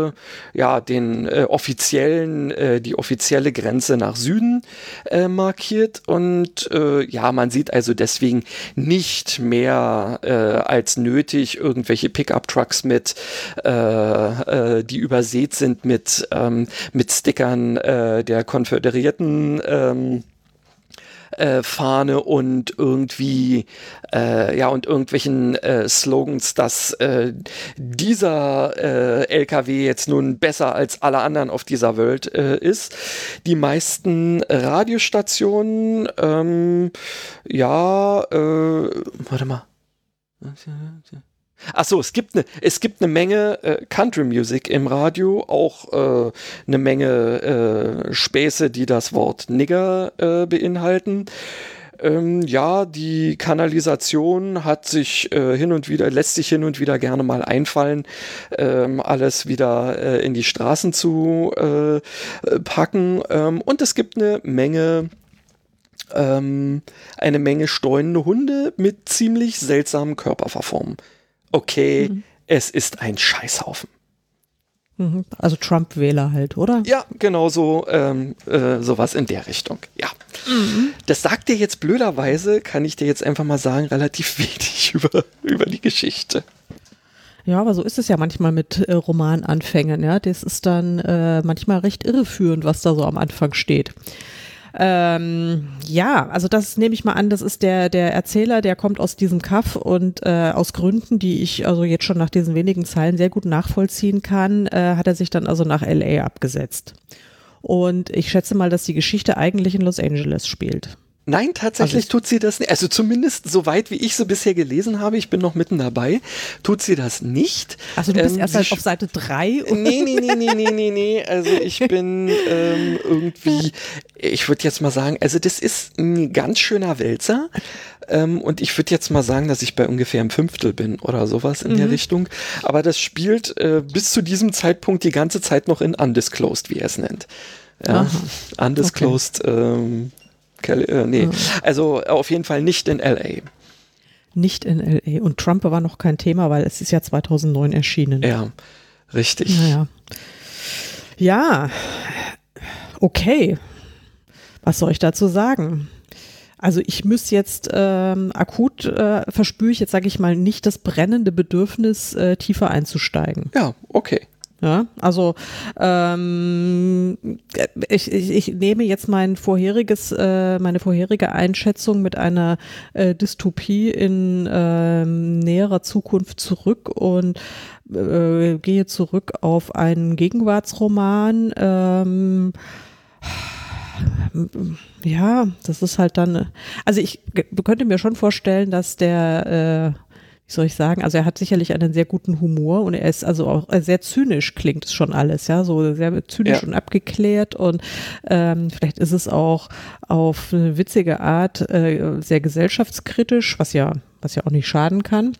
die offizielle Grenze nach Süden markiert und man sieht also deswegen nicht mehr als nötig irgendwelche Pickup-Trucks die übersät sind mit Stickern der Konföderierten Fahne und irgendwie und irgendwelchen Slogans, dass dieser LKW jetzt nun besser als alle anderen auf dieser Welt ist. Die meisten Radiostationen, warte mal. Achso, es gibt eine Menge Country Music im Radio, auch eine Menge Späße, die das Wort Nigger beinhalten. Die Kanalisation lässt sich hin und wieder gerne mal einfallen, alles wieder in die Straßen zu packen. Und es gibt eine Menge steunende Hunde mit ziemlich seltsamen Körperverformen. Okay, es ist ein Scheißhaufen. Also Trump-Wähler halt, oder? Ja, genau so, sowas in der Richtung, ja. Das sagt dir jetzt blöderweise, kann ich dir jetzt einfach mal sagen, relativ wenig über die Geschichte. Ja, aber so ist es ja manchmal mit Romananfängen, ja. Das ist dann manchmal recht irreführend, was da so am Anfang steht. Also das nehme ich mal an, das ist der Erzähler, der kommt aus diesem Kaff und aus Gründen, die ich also jetzt schon nach diesen wenigen Zeilen sehr gut nachvollziehen kann, hat er sich dann also nach LA abgesetzt. Und ich schätze mal, dass die Geschichte eigentlich in Los Angeles spielt. Nein, tatsächlich tut sie das nicht. Also zumindest soweit, wie ich so bisher gelesen habe, ich bin noch mitten dabei, tut sie das nicht. Also du bist erst auf Seite 3? Nee. Also ich bin irgendwie, ich würde jetzt mal sagen, also das ist ein ganz schöner Wälzer. Und ich würde jetzt mal sagen, dass ich bei ungefähr einem 1/5 bin oder sowas in der Richtung. Aber das spielt bis zu diesem Zeitpunkt die ganze Zeit noch in Undisclosed, wie er es nennt. Ja, Undisclosed, okay. Also auf jeden Fall nicht in L.A. Nicht in L.A. Und Trump war noch kein Thema, weil es ist ja 2009 erschienen. Ja, richtig. Naja. Ja, okay. Was soll ich dazu sagen? Also ich müsste jetzt akut, verspüre ich jetzt, sage ich mal, nicht das brennende Bedürfnis, tiefer einzusteigen. Ja, okay. Ja, also ich nehme jetzt meine vorherige Einschätzung mit einer Dystopie in näherer Zukunft zurück und gehe zurück auf einen Gegenwartsroman. Ja, das ist halt dann, also ich könnte mir schon vorstellen, dass wie soll ich sagen, also er hat sicherlich einen sehr guten Humor und er ist also auch sehr zynisch, klingt es schon alles, ja, so sehr zynisch und abgeklärt und vielleicht ist es auch auf eine witzige Art sehr gesellschaftskritisch, was ja auch nicht schaden kann.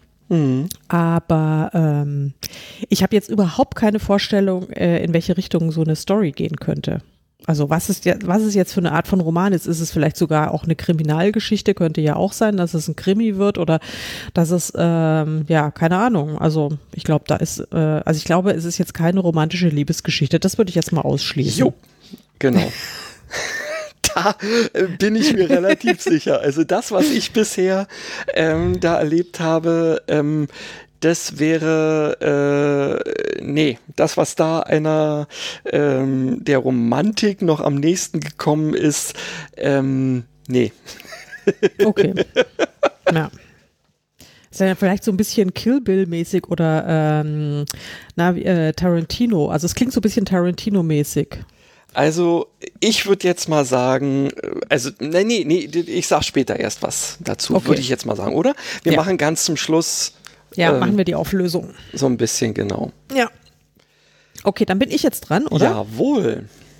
Aber ich habe jetzt überhaupt keine Vorstellung, in welche Richtung so eine Story gehen könnte. Also was ist jetzt für eine Art von Roman ist? Ist es vielleicht sogar auch eine Kriminalgeschichte? Könnte ja auch sein, dass es ein Krimi wird oder dass es, keine Ahnung. Also ich glaube, es ist jetzt keine romantische Liebesgeschichte. Das würde ich jetzt mal ausschließen. Jo, genau. Da bin ich mir relativ sicher. Also das, was ich bisher da erlebt habe, das wäre, das, was da einer der Romantik noch am nächsten gekommen ist, nee. Okay. Ja. Ist ja vielleicht so ein bisschen Kill Bill-mäßig oder Tarantino. Also es klingt so ein bisschen Tarantino-mäßig. Also ich würde jetzt mal sagen, ich sag später erst was dazu, würde ich jetzt mal sagen, oder? Wir machen ganz zum Schluss. Ja, machen wir die Auflösung. So ein bisschen, genau. Ja. Okay, dann bin ich jetzt dran, oder? Jawohl.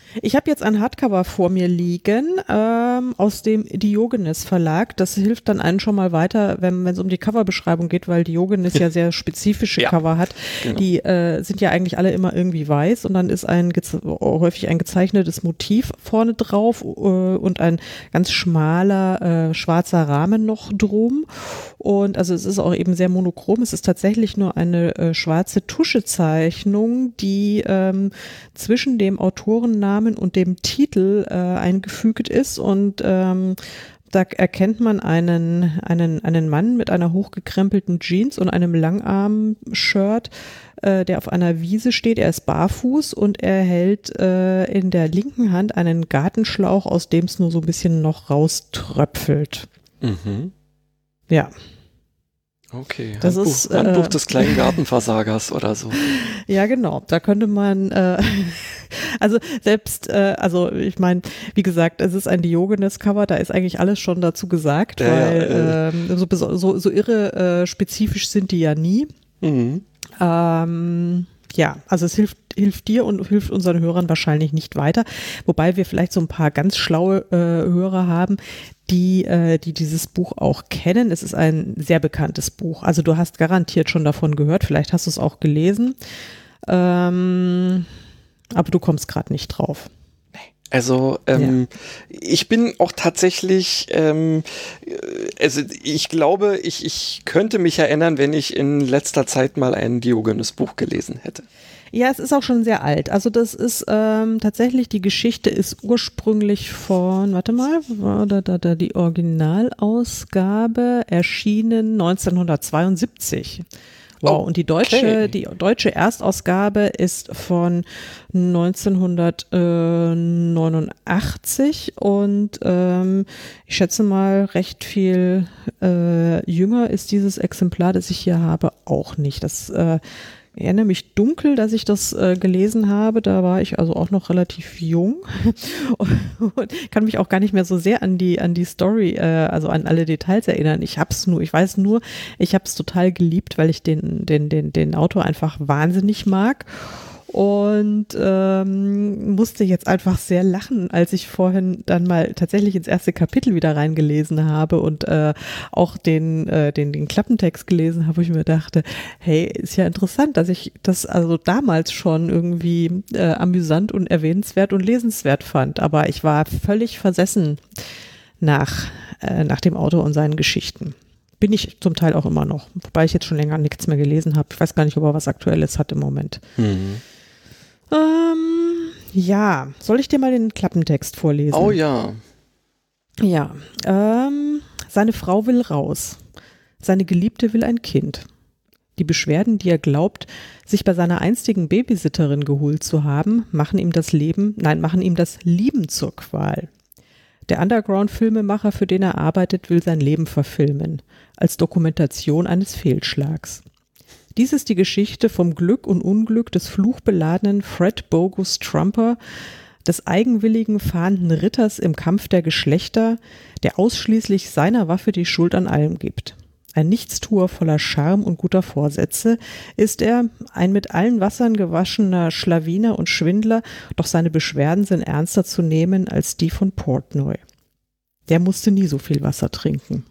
Ich habe jetzt ein Hardcover vor mir liegen aus dem Diogenes Verlag. Das hilft dann einen schon mal weiter, wenn es um die Coverbeschreibung geht, weil Diogenes ja sehr spezifische Cover hat. Genau. Die sind ja eigentlich alle immer irgendwie weiß und dann ist häufig ein gezeichnetes Motiv vorne drauf und ein ganz schmaler schwarzer Rahmen noch drum. Und also es ist auch eben sehr monochrom. Es ist tatsächlich nur eine schwarze Tuschezeichnung, die zwischen dem Autorennamen und dem Titel eingefügt ist und da erkennt man einen Mann mit einer hochgekrempelten Jeans und einem Langarm-Shirt, der auf einer Wiese steht. Er ist barfuß und er hält in der linken Hand einen Gartenschlauch, aus dem es nur so ein bisschen noch rauströpfelt. Mhm. Ja. Okay, Handbuch des kleinen Gartenversagers oder so. Ja, genau. Da könnte man, also selbst, also ich meine, wie gesagt, es ist ein Diogenes-Cover, da ist eigentlich alles schon dazu gesagt, weil so irre spezifisch sind die ja nie. Mhm. Ja, also es hilft dir und hilft unseren Hörern wahrscheinlich nicht weiter, wobei wir vielleicht so ein paar ganz schlaue Hörer haben, die dieses Buch auch kennen. Es ist ein sehr bekanntes Buch, also du hast garantiert schon davon gehört, vielleicht hast du es auch gelesen, aber du kommst gerade nicht drauf. Also ich bin auch tatsächlich, also ich glaube, ich könnte mich erinnern, wenn ich in letzter Zeit mal ein Diogenes-Buch gelesen hätte. Ja, es ist auch schon sehr alt. Also das ist tatsächlich, die Geschichte ist ursprünglich von, warte mal, die Originalausgabe erschienen 1972. Wow, und die deutsche Erstausgabe ist von 1989 und ich schätze mal, recht viel jünger ist dieses Exemplar, das ich hier habe, auch nicht. Das ich erinnere mich dunkel, dass ich das gelesen habe. Da war ich also auch noch relativ jung und kann mich auch gar nicht mehr so sehr an die Story, also an alle Details erinnern. Ich weiß nur, ich habe es total geliebt, weil ich den Autor einfach wahnsinnig mag. Und musste jetzt einfach sehr lachen, als ich vorhin dann mal tatsächlich ins erste Kapitel wieder reingelesen habe und auch den Klappentext gelesen habe, wo ich mir dachte, hey, ist ja interessant, dass ich das also damals schon irgendwie amüsant und erwähnenswert und lesenswert fand. Aber ich war völlig versessen nach dem Autor und seinen Geschichten. Bin ich zum Teil auch immer noch, wobei ich jetzt schon länger nichts mehr gelesen habe. Ich weiß gar nicht, ob er was Aktuelles hat im Moment. Mhm. Ja, soll ich dir mal den Klappentext vorlesen? Oh ja. Ja, seine Frau will raus. Seine Geliebte will ein Kind. Die Beschwerden, die er glaubt, sich bei seiner einstigen Babysitterin geholt zu haben, machen ihm das Lieben zur Qual. Der Underground-Filmemacher, für den er arbeitet, will sein Leben verfilmen, als Dokumentation eines Fehlschlags. Dies ist die Geschichte vom Glück und Unglück des fluchbeladenen Fred Bogus Trumper, des eigenwilligen fahrenden Ritters im Kampf der Geschlechter, der ausschließlich seiner Waffe die Schuld an allem gibt. Ein Nichtstuer voller Charme und guter Vorsätze ist er, ein mit allen Wassern gewaschener Schlawiner und Schwindler, doch seine Beschwerden sind ernster zu nehmen als die von Portnoy. Der musste nie so viel Wasser trinken.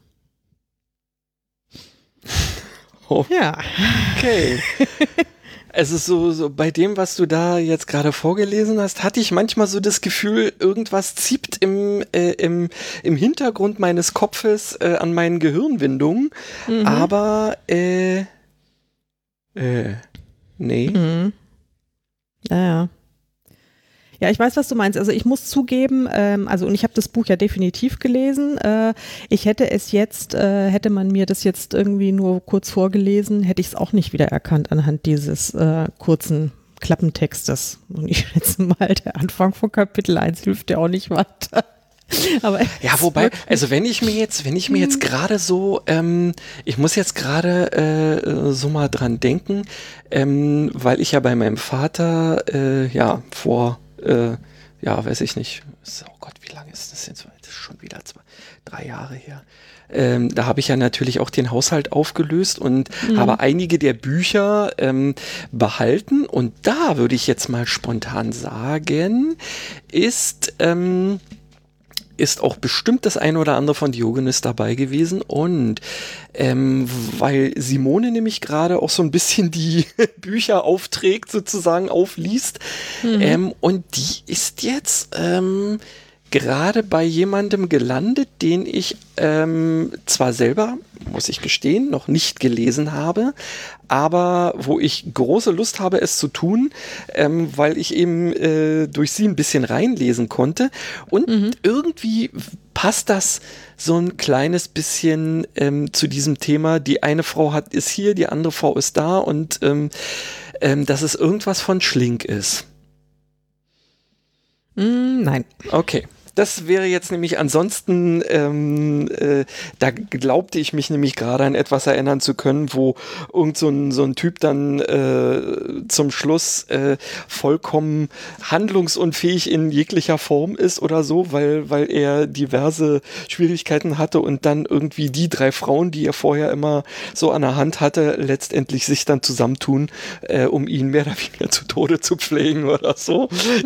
Oh. Ja. Okay. Also so bei dem, was du da jetzt gerade vorgelesen hast, hatte ich manchmal so das Gefühl, irgendwas zieht im Hintergrund meines Kopfes an meinen Gehirnwindungen. Mhm. Aber nee. Mhm. Ja. Ja, ich weiß, was du meinst. Also ich muss zugeben, und ich habe das Buch ja definitiv gelesen. Ich hätte es jetzt, hätte man mir das jetzt irgendwie nur kurz vorgelesen, hätte ich es auch nicht wiedererkannt anhand dieses kurzen Klappentextes. Und ich schätze mal, der Anfang von Kapitel 1 hilft ja auch nicht weiter. Aber ja, wobei, also wenn ich mir jetzt gerade so, ich muss jetzt gerade so mal dran denken, weil ich ja bei meinem Vater, vor ja, weiß ich nicht. Oh Gott, wie lange ist das jetzt? Das ist schon wieder 3 Jahre her. Da habe ich ja natürlich auch den Haushalt aufgelöst und habe einige der Bücher behalten. Und da würde ich jetzt mal spontan sagen, ist auch bestimmt das eine oder andere von Diogenes dabei gewesen. Und weil Simone nämlich gerade auch so ein bisschen die Bücher aufträgt, sozusagen aufliest. Und die ist jetzt gerade bei jemandem gelandet, den ich zwar selber, muss ich gestehen, noch nicht gelesen habe, aber wo ich große Lust habe, es zu tun, weil ich eben durch sie ein bisschen reinlesen konnte. Und irgendwie passt das so ein kleines bisschen zu diesem Thema. Die eine Frau ist hier, die andere Frau ist da und dass es irgendwas von Schlink ist. Nein. Okay. Das wäre jetzt nämlich ansonsten, da glaubte ich mich nämlich gerade an etwas erinnern zu können, wo irgend so ein Typ dann zum Schluss vollkommen handlungsunfähig in jeglicher Form ist oder so, weil er diverse Schwierigkeiten hatte und dann irgendwie die 3 Frauen, die er vorher immer so an der Hand hatte, letztendlich sich dann zusammentun, um ihn mehr oder weniger zu Tode zu pflegen oder so.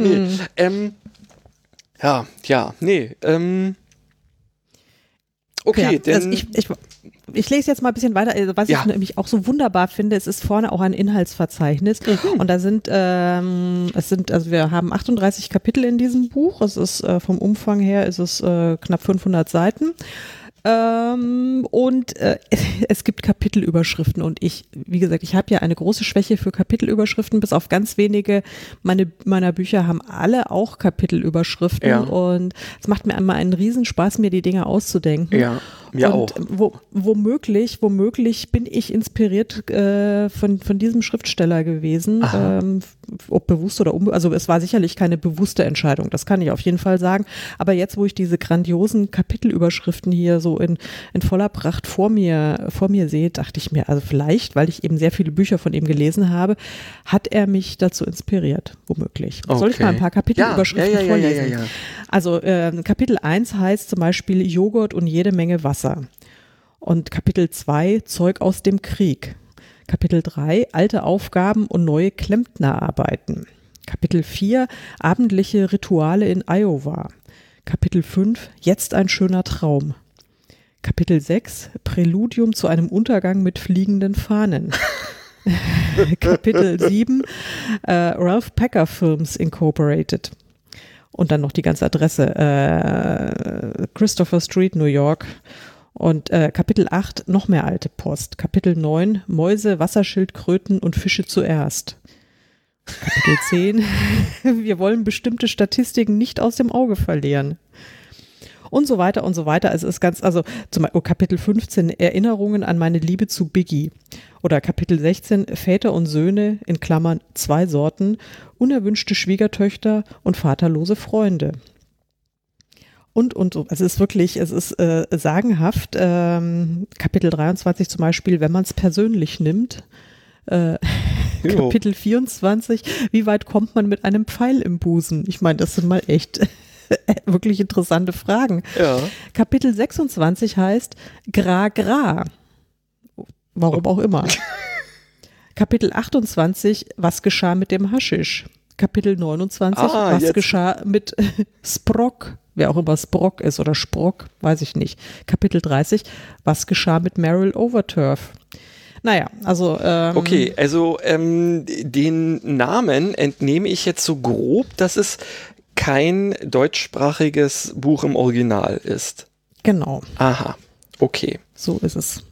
Nee, okay, ja, denn... Also ich lese jetzt mal ein bisschen weiter, was ich nämlich auch so wunderbar finde, es ist vorne auch ein Inhaltsverzeichnis und da sind, also wir haben 38 Kapitel in diesem Buch, es ist vom Umfang her ist es knapp 500 Seiten. Und es gibt Kapitelüberschriften und wie gesagt, ich habe ja eine große Schwäche für Kapitelüberschriften, bis auf ganz wenige meiner Bücher haben alle auch Kapitelüberschriften und es macht mir einmal einen Riesenspaß, mir die Dinge auszudenken. Ja, mir und auch. Womöglich bin ich inspiriert von diesem Schriftsteller gewesen, ob bewusst oder also es war sicherlich keine bewusste Entscheidung, das kann ich auf jeden Fall sagen, aber jetzt, wo ich diese grandiosen Kapitelüberschriften hier so in voller Pracht vor mir sehe, dachte ich mir, also vielleicht, weil ich eben sehr viele Bücher von ihm gelesen habe, hat er mich dazu inspiriert, womöglich. Okay. Soll ich mal ein paar Kapitelüberschriften vorlesen? Ja. Also Kapitel 1 heißt zum Beispiel Joghurt und jede Menge Wasser. Und Kapitel 2 Zeug aus dem Krieg. Kapitel 3 alte Aufgaben und neue Klempnerarbeiten. Kapitel 4 abendliche Rituale in Iowa. Kapitel 5 jetzt ein schöner Traum. Kapitel 6 Präludium zu einem Untergang mit fliegenden Fahnen. Kapitel 7 Ralph Packer Films Incorporated. Und dann noch die ganze Adresse Christopher Street, New York. Und Kapitel 8 noch mehr alte Post. Kapitel 9 Mäuse, Wasserschildkröten und Fische zuerst. Kapitel 10 wir wollen bestimmte Statistiken nicht aus dem Auge verlieren. Und so weiter und so weiter. Also es ist zum Beispiel Kapitel 15 Erinnerungen an meine Liebe zu Biggie. Oder Kapitel 16 Väter und Söhne in Klammern 2 Sorten, unerwünschte Schwiegertöchter und vaterlose Freunde. Und so. Es ist sagenhaft. Kapitel 23 zum Beispiel, wenn man es persönlich nimmt. Kapitel 24, wie weit kommt man mit einem Pfeil im Busen? Ich meine, das sind mal echt wirklich interessante Fragen. Ja. Kapitel 26 heißt Gra Gra. Warum auch immer. Kapitel 28, was geschah mit dem Haschisch? Kapitel 29, was geschah mit Sprock? Wer auch immer Sprock ist oder Sprock, weiß ich nicht. Kapitel 30, was geschah mit Meryl Overturf? Naja, also okay, also den Namen entnehme ich jetzt so grob, dass es kein deutschsprachiges Buch im Original ist. Genau. Aha, okay. So ist es.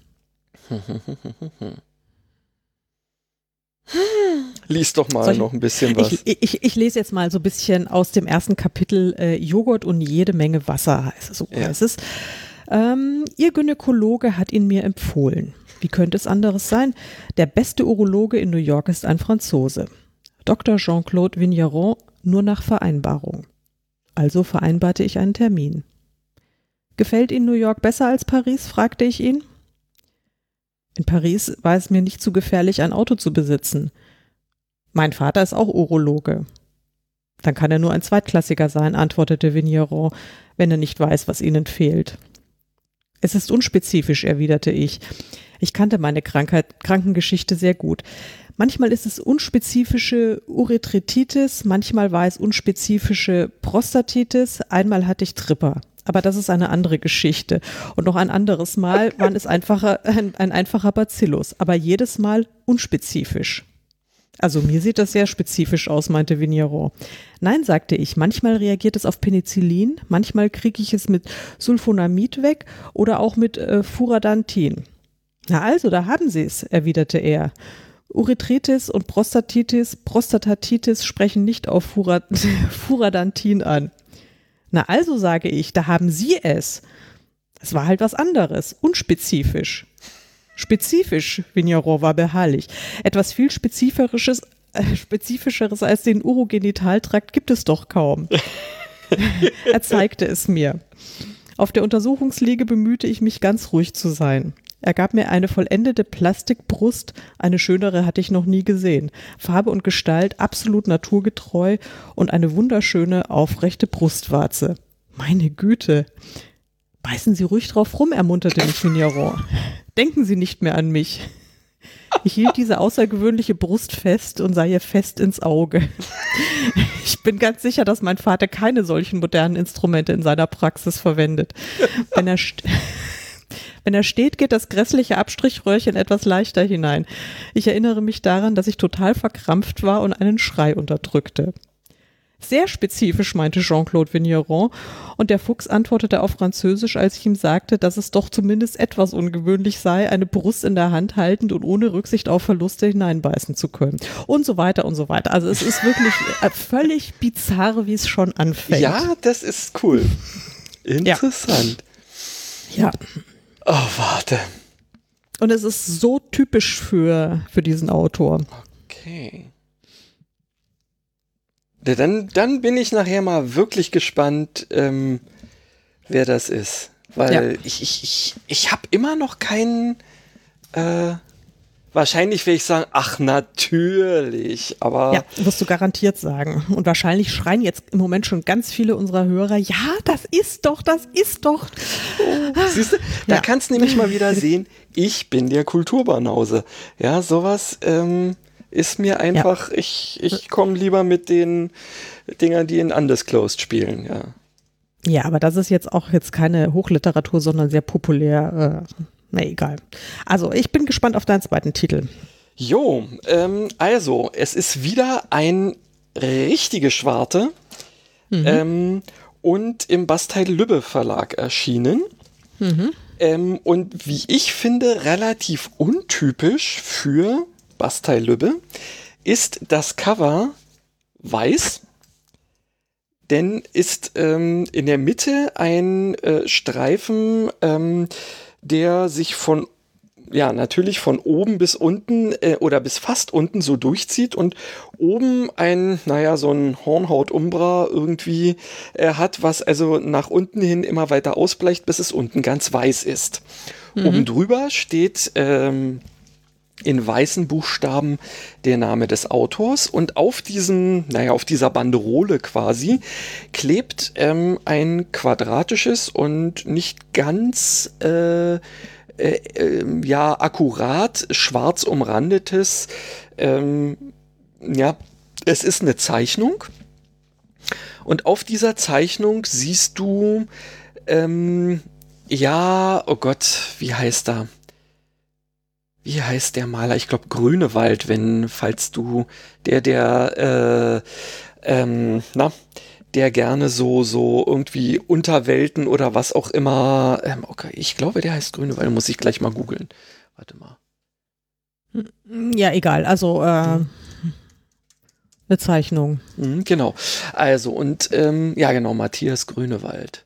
Lies doch mal noch ein bisschen was. Ich lese jetzt mal so ein bisschen aus dem ersten Kapitel Joghurt und jede Menge Wasser heißt es. Ihr Gynäkologe hat ihn mir empfohlen. Wie könnte es anderes sein? Der beste Urologe in New York ist ein Franzose. Dr. Jean-Claude Vigneron, nur nach Vereinbarung. Also vereinbarte ich einen Termin. Gefällt Ihnen New York besser als Paris? Fragte ich ihn. In Paris war es mir nicht zu gefährlich, ein Auto zu besitzen. Mein Vater ist auch Urologe. Dann kann er nur ein Zweitklassiger sein, antwortete Vigneron, wenn er nicht weiß, was ihnen fehlt. Es ist unspezifisch, erwiderte ich. Ich kannte meine Krankengeschichte sehr gut. Manchmal ist es unspezifische Urethritis, manchmal war es unspezifische Prostatitis, einmal hatte ich Tripper. Aber das ist eine andere Geschichte. Und noch ein anderes Mal war es ein einfacher Bacillus, aber jedes Mal unspezifisch. Also mir sieht das sehr spezifisch aus, meinte Vigneron. Nein, sagte ich, manchmal reagiert es auf Penicillin, manchmal kriege ich es mit Sulfonamid weg oder auch mit Furadantin. Na also, da haben Sie es, erwiderte er. Urethritis und Prostatitis sprechen nicht auf Furadantin an. Na also, sage ich, da haben Sie es. Es war halt was anderes, unspezifisch. Spezifisch, Vigneron war beharrlich. Etwas viel Spezifischeres als den Urogenitaltrakt gibt es doch kaum. Er zeigte es mir. Auf der Untersuchungsliege bemühte ich mich, ganz ruhig zu sein. Er gab mir eine vollendete Plastikbrust, eine schönere hatte ich noch nie gesehen. Farbe und Gestalt absolut naturgetreu und eine wunderschöne, aufrechte Brustwarze. Meine Güte! Beißen Sie ruhig drauf rum, ermunterte mich Vigneron. Denken Sie nicht mehr an mich. Ich hielt diese außergewöhnliche Brust fest und sah ihr fest ins Auge. Ich bin ganz sicher, dass mein Vater keine solchen modernen Instrumente in seiner Praxis verwendet. Wenn er steht, geht das grässliche Abstrichröhrchen etwas leichter hinein. Ich erinnere mich daran, dass ich total verkrampft war und einen Schrei unterdrückte. Sehr spezifisch, meinte Jean-Claude Vigneron, und der Fuchs antwortete auf Französisch, als ich ihm sagte, dass es doch zumindest etwas ungewöhnlich sei, eine Brust in der Hand haltend und ohne Rücksicht auf Verluste hineinbeißen zu können. Und so weiter und so weiter. Also es ist wirklich völlig bizarr, wie es schon anfängt. Ja, das ist cool. Interessant. Ja. Oh, warte. Und es ist so typisch für diesen Autor. Okay. Dann bin ich nachher mal wirklich gespannt, wer das ist. Weil ich habe immer noch keinen, wahrscheinlich werde ich sagen, ach natürlich, aber... Ja, wirst du garantiert sagen. Und wahrscheinlich schreien jetzt im Moment schon ganz viele unserer Hörer, ja, das ist doch. Oh, siehst du, da kannst du nämlich mal wieder sehen, ich bin der Kulturbanause. Ja, sowas, ist mir einfach, ich komme lieber mit den Dingern, die in Undisclosed spielen, ja. Ja, aber das ist jetzt keine Hochliteratur, sondern sehr populär. Na egal. Also, ich bin gespannt auf deinen zweiten Titel. Jo, also, es ist wieder ein richtige Schwarte und im Bastei-Lübbe Verlag erschienen. Und wie ich finde, relativ untypisch für Bastei-Lübbe ist das Cover weiß, denn ist in der Mitte ein Streifen, der sich natürlich von oben bis unten oder bis fast unten so durchzieht und oben so ein Hornhaut-Umbra irgendwie hat, was also nach unten hin immer weiter ausbleicht, bis es unten ganz weiß ist. Oben drüber steht in weißen Buchstaben der Name des Autors und auf dieser Banderole quasi klebt ein quadratisches und nicht ganz akkurat schwarz umrandetes, es ist eine Zeichnung und auf dieser Zeichnung siehst du, oh Gott, wie heißt er? Wie heißt der Maler? Ich glaube Grünewald, falls du der gerne so irgendwie Unterwelten oder was auch immer, okay, ich glaube, der heißt Grünewald, muss ich gleich mal googeln. Warte mal. Ja, egal, also eine Zeichnung. Genau, also und Matthias Grünewald.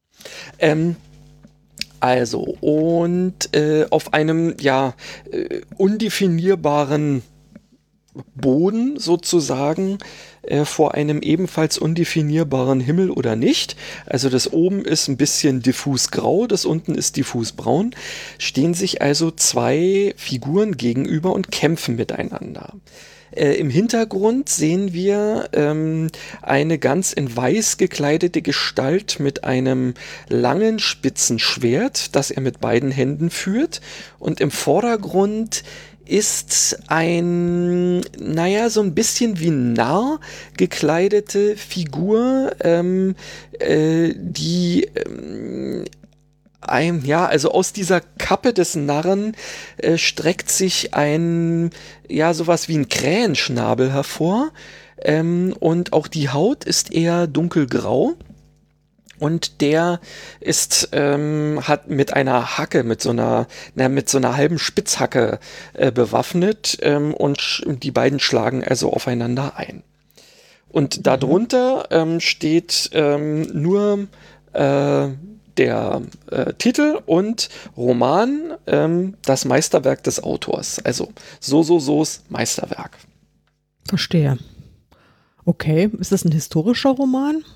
Auf einem undefinierbaren Boden sozusagen vor einem ebenfalls undefinierbaren Himmel oder nicht. Also das oben ist ein bisschen diffus grau, das unten ist diffus braun. Stehen sich also zwei Figuren gegenüber und kämpfen miteinander. Im Hintergrund sehen wir eine ganz in weiß gekleidete Gestalt mit einem langen, spitzen Schwert, das er mit beiden Händen führt. Und im Vordergrund ist ein, so ein bisschen wie ein Narr gekleidete Figur, die also aus dieser Kappe des Narren streckt sich sowas wie ein Krähenschnabel hervor, und auch die Haut ist eher dunkelgrau. Und der hat mit einer Hacke, mit so einer halben Spitzhacke bewaffnet, und die beiden schlagen also aufeinander ein. Und darunter steht nur der Titel und Roman, das Meisterwerk des Autors. Also So's Meisterwerk. Verstehe. Okay, ist das ein historischer Roman?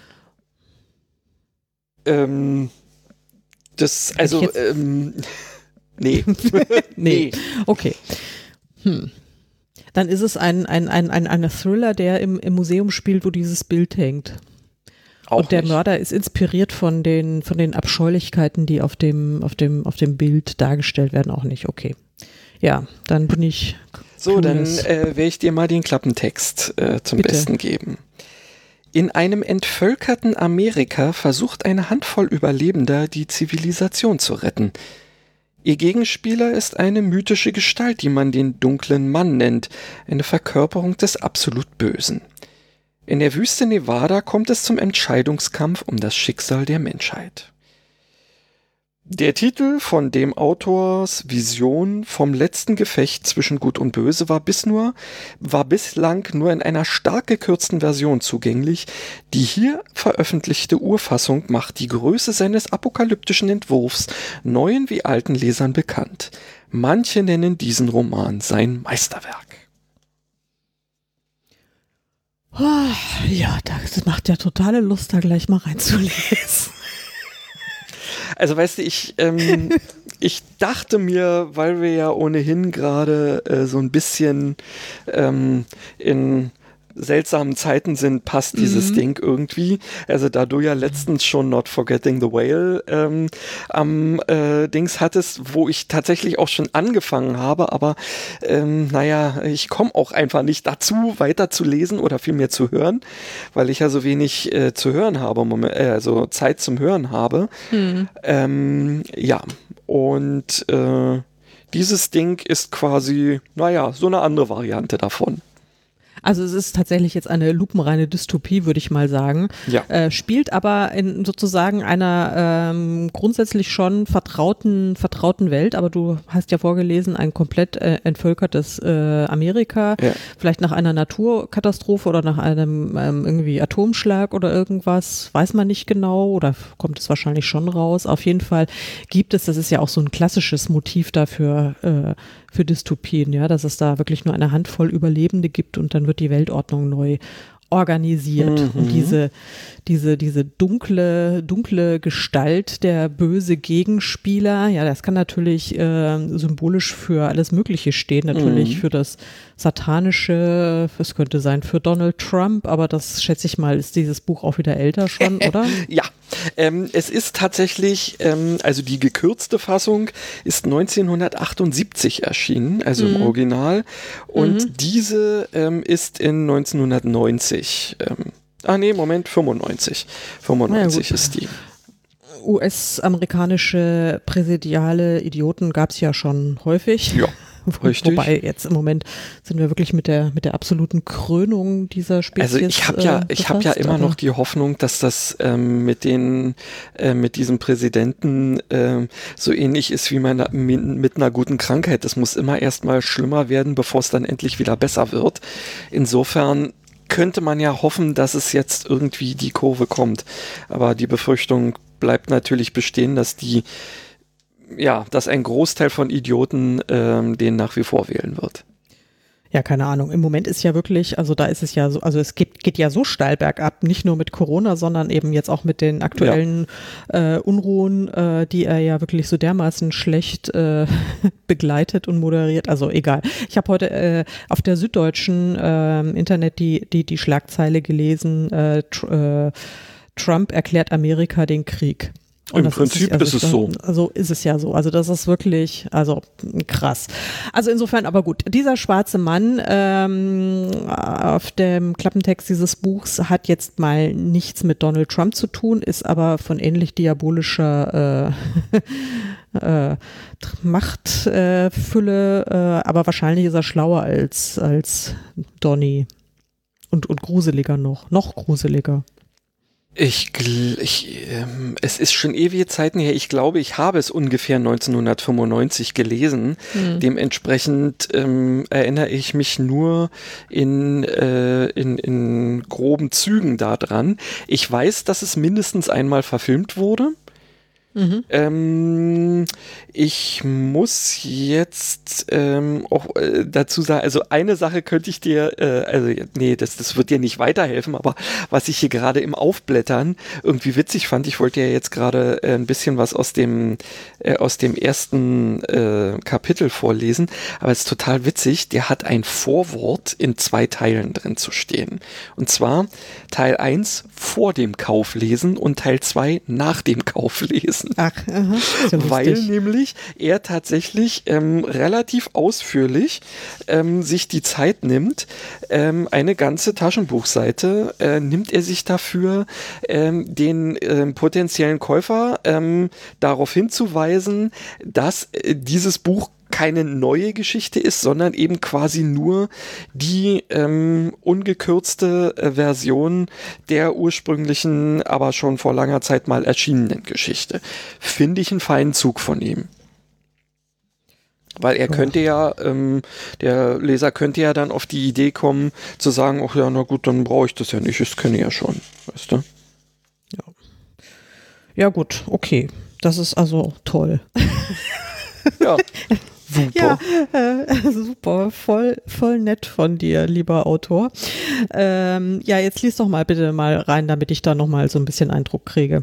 Nee. Nee. Okay. Dann ist es ein Thriller, der im Museum spielt, wo dieses Bild hängt. Auch und der nicht. Mörder ist inspiriert von den Abscheulichkeiten, die auf dem Bild dargestellt werden, auch nicht. Okay. Ja, dann bin ich. So, dann werde ich dir mal den Klappentext zum Bitte. Besten geben. In einem entvölkerten Amerika versucht eine Handvoll Überlebender, die Zivilisation zu retten. Ihr Gegenspieler ist eine mythische Gestalt, die man den dunklen Mann nennt, eine Verkörperung des absolut Bösen. In der Wüste Nevada kommt es zum Entscheidungskampf um das Schicksal der Menschheit. Der Titel von dem Autors Vision vom letzten Gefecht zwischen Gut und Böse war bislang nur in einer stark gekürzten Version zugänglich. Die hier veröffentlichte Urfassung macht die Größe seines apokalyptischen Entwurfs neuen wie alten Lesern bekannt. Manche nennen diesen Roman sein Meisterwerk. Ja, das macht ja totale Lust, da gleich mal reinzulesen. Also weißt du, ich dachte mir, weil wir ja ohnehin gerade so ein bisschen in seltsamen Zeiten sind, passt dieses Ding irgendwie. Also da du ja letztens schon Not Forgetting the Whale am Dings hattest, wo ich tatsächlich auch schon angefangen habe, aber ich komme auch einfach nicht dazu, weiter zu lesen oder vielmehr zu hören, weil ich ja so wenig zu hören habe, also Zeit zum Hören habe. Und dieses Ding ist quasi, so eine andere Variante davon. Also es ist tatsächlich jetzt eine lupenreine Dystopie, würde ich mal sagen. Ja. Spielt aber in sozusagen einer grundsätzlich schon vertrauten Welt, aber du hast ja vorgelesen, ein komplett entvölkertes Amerika, vielleicht nach einer Naturkatastrophe oder nach einem irgendwie Atomschlag oder irgendwas, weiß man nicht genau oder kommt es wahrscheinlich schon raus. Auf jeden Fall gibt es, das ist ja auch so ein klassisches Motiv dafür, für Dystopien, ja, dass es da wirklich nur eine Handvoll Überlebende gibt und dann wird die Weltordnung neu organisiert. Und diese dunkle Gestalt, der böse Gegenspieler, ja, das kann natürlich symbolisch für alles Mögliche stehen, natürlich für das Satanische, es könnte sein für Donald Trump, aber das, schätze ich mal, ist dieses Buch auch wieder älter schon, oder? Ja, es ist tatsächlich, also die gekürzte Fassung ist 1978 erschienen, also im Original, und diese ist in 1990. 95. 95 ist die. US-amerikanische präsidiale Idioten gab es ja schon häufig. Ja, richtig. Wobei jetzt im Moment sind wir wirklich mit der absoluten Krönung dieser Spezies. Also ich habe ja immer noch die Hoffnung, dass das mit diesem Präsidenten so ähnlich ist wie mit einer guten Krankheit. Das muss immer erstmal schlimmer werden, bevor es dann endlich wieder besser wird. Insofern könnte man ja hoffen, dass es jetzt irgendwie die Kurve kommt. Aber die Befürchtung bleibt natürlich bestehen, dass ein Großteil von Idioten den nach wie vor wählen wird. Ja, keine Ahnung. Im Moment ist ja wirklich, also da ist es ja so, also es geht ja so steil bergab, nicht nur mit Corona, sondern eben jetzt auch mit den aktuellen Unruhen, die er ja wirklich so dermaßen schlecht begleitet und moderiert. Also egal. Ich habe heute auf der Süddeutschen Internet die Schlagzeile gelesen, Trump erklärt Amerika den Krieg. Und im Prinzip ist es so. Also ist es ja so. Also das ist wirklich, also krass. Also insofern, aber gut. Dieser schwarze Mann auf dem Klappentext dieses Buchs hat jetzt mal nichts mit Donald Trump zu tun, ist aber von ähnlich diabolischer Machtfülle, aber wahrscheinlich ist er schlauer als Donny. Und gruseliger noch gruseliger. Es ist schon ewige Zeiten her. Ich glaube, ich habe es ungefähr 1995 gelesen. Dementsprechend erinnere ich mich nur in groben Zügen daran. Ich weiß, dass es mindestens einmal verfilmt wurde. Ich muss jetzt auch dazu sagen, also eine Sache könnte ich dir, das wird dir nicht weiterhelfen, aber was ich hier gerade im Aufblättern irgendwie witzig fand, ich wollte ja jetzt gerade ein bisschen was aus dem ersten Kapitel vorlesen, aber es ist total witzig, der hat ein Vorwort in 2 Teilen drin zu stehen. Und zwar Teil 1 vor dem Kauf lesen und Teil 2 nach dem Kauf lesen. Ach, aha. Weil nämlich er tatsächlich relativ ausführlich sich die Zeit nimmt, eine ganze Taschenbuchseite nimmt er sich dafür, den potenziellen Käufer darauf hinzuweisen, dass dieses Buch keine neue Geschichte ist, sondern eben quasi nur die ungekürzte Version der ursprünglichen, aber schon vor langer Zeit mal erschienenen Geschichte. Finde ich einen feinen Zug von ihm. Weil er könnte ja, der Leser könnte ja dann auf die Idee kommen, zu sagen, ach ja, na gut, dann brauche ich das ja nicht, das kenne ich ja schon, weißt du? Ja gut, okay. Das ist also toll. Ja. Super. Ja, super. Voll nett von dir, lieber Autor. Ja, jetzt lies doch mal bitte mal rein, damit ich da nochmal so ein bisschen Eindruck kriege.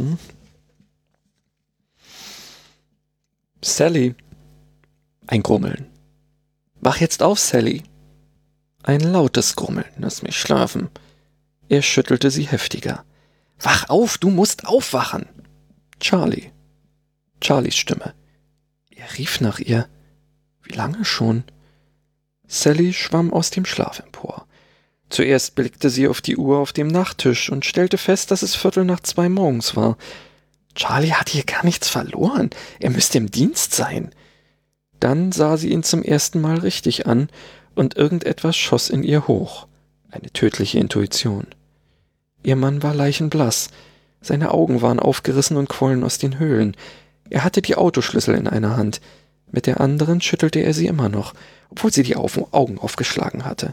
Sally. Ein Grummeln. Wach jetzt auf, Sally. Ein lautes Grummeln. Lass mich schlafen. Er schüttelte sie heftiger. Wach auf, du musst aufwachen. Charlie. Charlies Stimme. Er rief nach ihr. Wie lange schon? Sally schwamm aus dem Schlaf empor. Zuerst blickte sie auf die Uhr auf dem Nachttisch und stellte fest, dass es 1:45 morgens war. Charlie hatte hier gar nichts verloren. Er müsste im Dienst sein. Dann sah sie ihn zum ersten Mal richtig an und irgendetwas schoss in ihr hoch. Eine tödliche Intuition. Ihr Mann war leichenblass. Seine Augen waren aufgerissen und quollen aus den Höhlen. Er hatte die Autoschlüssel in einer Hand. Mit der anderen schüttelte er sie immer noch, obwohl sie die Augen aufgeschlagen hatte.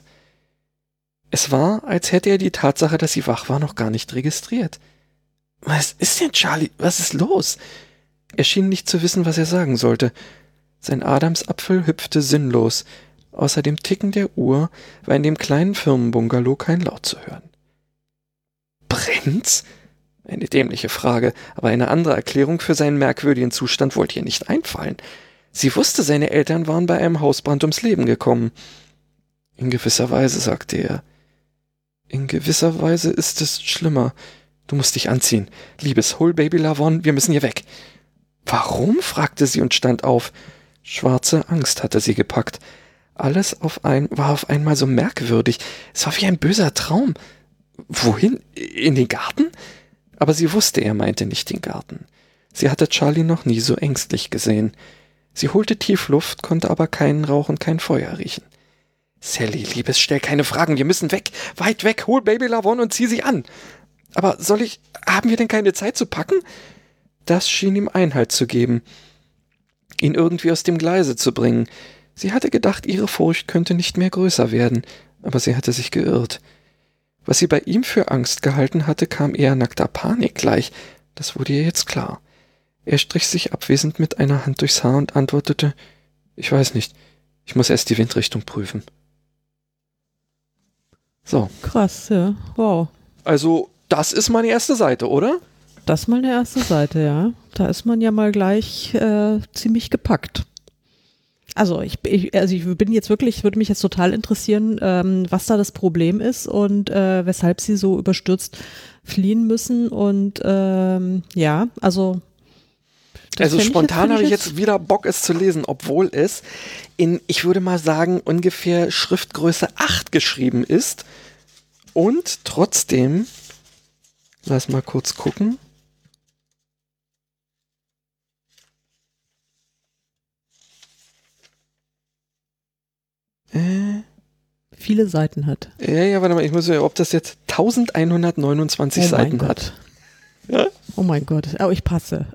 Es war, als hätte er die Tatsache, dass sie wach war, noch gar nicht registriert. Was ist denn, Charlie? Was ist los? Er schien nicht zu wissen, was er sagen sollte. Sein Adamsapfel hüpfte sinnlos. Außer dem Ticken der Uhr war in dem kleinen Firmenbungalow kein Laut zu hören. Brennt's? Eine dämliche Frage, aber eine andere Erklärung für seinen merkwürdigen Zustand wollte ihr nicht einfallen. Sie wusste, seine Eltern waren bei einem Hausbrand ums Leben gekommen. In gewisser Weise, sagte er. In gewisser Weise ist es schlimmer. Du musst dich anziehen. Liebes, hol Baby Lavon, wir müssen hier weg. Warum? Fragte sie und stand auf. Schwarze Angst hatte sie gepackt. Alles war auf einmal so merkwürdig. Es war wie ein böser Traum. Wohin? In den Garten? Aber sie wusste, er meinte nicht den Garten. Sie hatte Charlie noch nie so ängstlich gesehen. Sie holte tief Luft, konnte aber keinen Rauch und kein Feuer riechen. Sally, Liebes, stell keine Fragen, wir müssen weg. Weit weg, hol Baby Lavon und zieh sie an. Aber haben wir denn keine Zeit zu packen? Das schien ihm Einhalt zu geben, ihn irgendwie aus dem Gleise zu bringen. Sie hatte gedacht, ihre Furcht könnte nicht mehr größer werden, aber sie hatte sich geirrt. Was sie bei ihm für Angst gehalten hatte, kam eher nackter Panik gleich. Das wurde ihr jetzt klar. Er strich sich abwesend mit einer Hand durchs Haar und antwortete, ich weiß nicht, ich muss erst die Windrichtung prüfen. So. Krass, ja. Wow. Also, das ist meine erste Seite, oder? Das ist mal eine erste Seite, ja. Da ist man ja mal gleich ziemlich gepackt. Also ich bin jetzt wirklich, würde mich jetzt total interessieren, was da das Problem ist und weshalb sie so überstürzt fliehen müssen und ja, also Also spontan habe ich jetzt wieder Bock, es zu lesen, obwohl es in, ich würde mal sagen, ungefähr Schriftgröße 8 geschrieben ist und trotzdem, lass mal kurz gucken. viele Seiten hat. Ja, warte mal, ich muss ja, ob das jetzt 1129 Seiten hat. Ja? Oh mein Gott, oh, ich passe.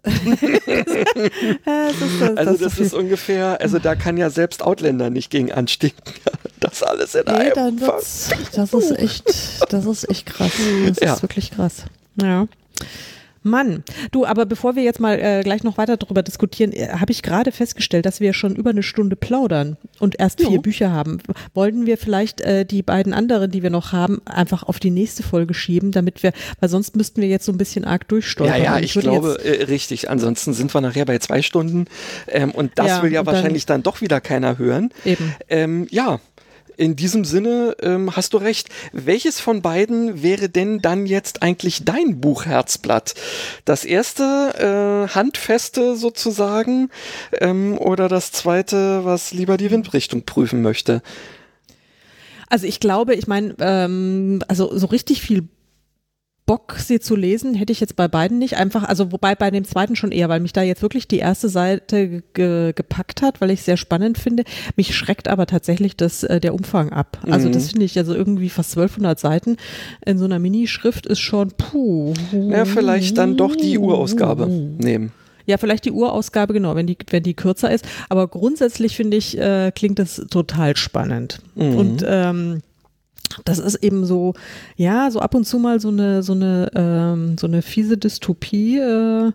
Das ist ungefähr, also da kann ja selbst Outlander nicht gegen anstinken. Das alles in einem. Das ist echt krass. Das ist wirklich krass. Ja. Mann, du, aber bevor wir jetzt mal gleich noch weiter darüber diskutieren, habe ich gerade festgestellt, dass wir schon über eine Stunde plaudern und erst 4 Bücher haben. Wollten wir vielleicht die beiden anderen, die wir noch haben, einfach auf die nächste Folge schieben, damit wir, weil sonst müssten wir jetzt so ein bisschen arg durchsteuern. Ja, ich glaube, richtig. Ansonsten sind wir nachher bei 2 Stunden und das will ja wahrscheinlich dann doch wieder keiner hören. Eben. Ja. In diesem Sinne hast du recht. Welches von beiden wäre denn dann jetzt eigentlich dein Buchherzblatt? Das erste, handfeste sozusagen, oder das zweite, was lieber die Windrichtung prüfen möchte? Also ich glaube, ich meine, also so richtig viel Bock, sie zu lesen, hätte ich jetzt bei beiden nicht. Einfach, also wobei bei dem zweiten schon eher, weil mich da jetzt wirklich die erste Seite gepackt hat, weil ich es sehr spannend finde. Mich schreckt aber tatsächlich der Umfang ab. Also das finde ich, also irgendwie fast 1200 Seiten in so einer Minischrift ist schon puh. Ja, vielleicht dann doch die Urausgabe nehmen. Ja, vielleicht die Urausgabe, genau, wenn die kürzer ist. Aber grundsätzlich finde ich, klingt das total spannend. Und das ist eben so, ja, so ab und zu mal so eine fiese Dystopie. Ja.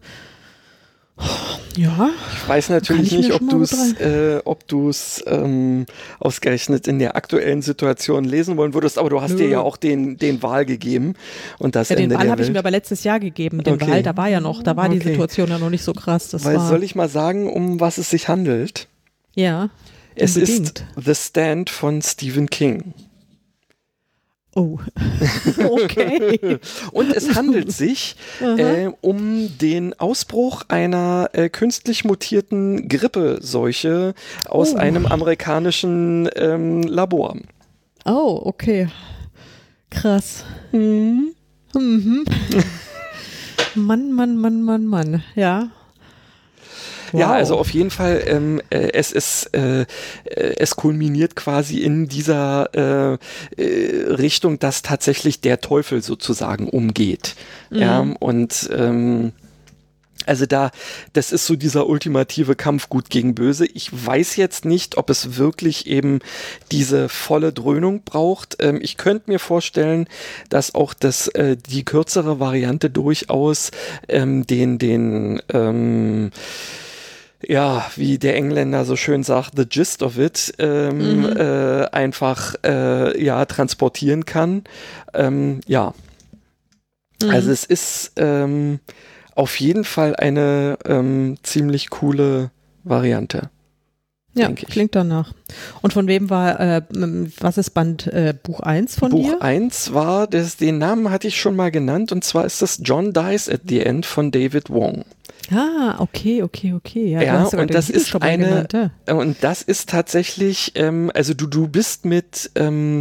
Ich weiß natürlich nicht, ob du es ausgerechnet in der aktuellen Situation lesen wollen würdest, aber du hast dir ja auch den Wahl gegeben und das Ende den Wahl der habe ich Welt. mir aber letztes Jahr gegeben. Den Wahl, da war die Situation ja noch nicht so krass. Soll ich mal sagen, um was es sich handelt? Ja. Es ist The Stand von Stephen King. Oh, okay. Und es handelt sich um den Ausbruch einer künstlich mutierten Grippeseuche aus einem amerikanischen Labor. Oh, okay. Krass. Mann. Ja. Wow. Ja, also auf jeden Fall, es kulminiert quasi in dieser Richtung, dass tatsächlich der Teufel sozusagen umgeht. Ja, und also das ist so dieser ultimative Kampf Gut gegen Böse. Ich weiß jetzt nicht, ob es wirklich eben diese volle Dröhnung braucht. Ich könnte mir vorstellen, dass auch die kürzere Variante durchaus ja, wie der Engländer so schön sagt, the gist of it, einfach transportieren kann. Ja. Also es ist auf jeden Fall eine ziemlich coole Variante. Ja, klingt danach. Und von wem war, was ist Buch 1 von dir? Buch 1 war, den Namen hatte ich schon mal genannt, und zwar ist das John Dies at the End von David Wong. Ah, okay. Ja, und das ist und das ist tatsächlich, also du bist mit dem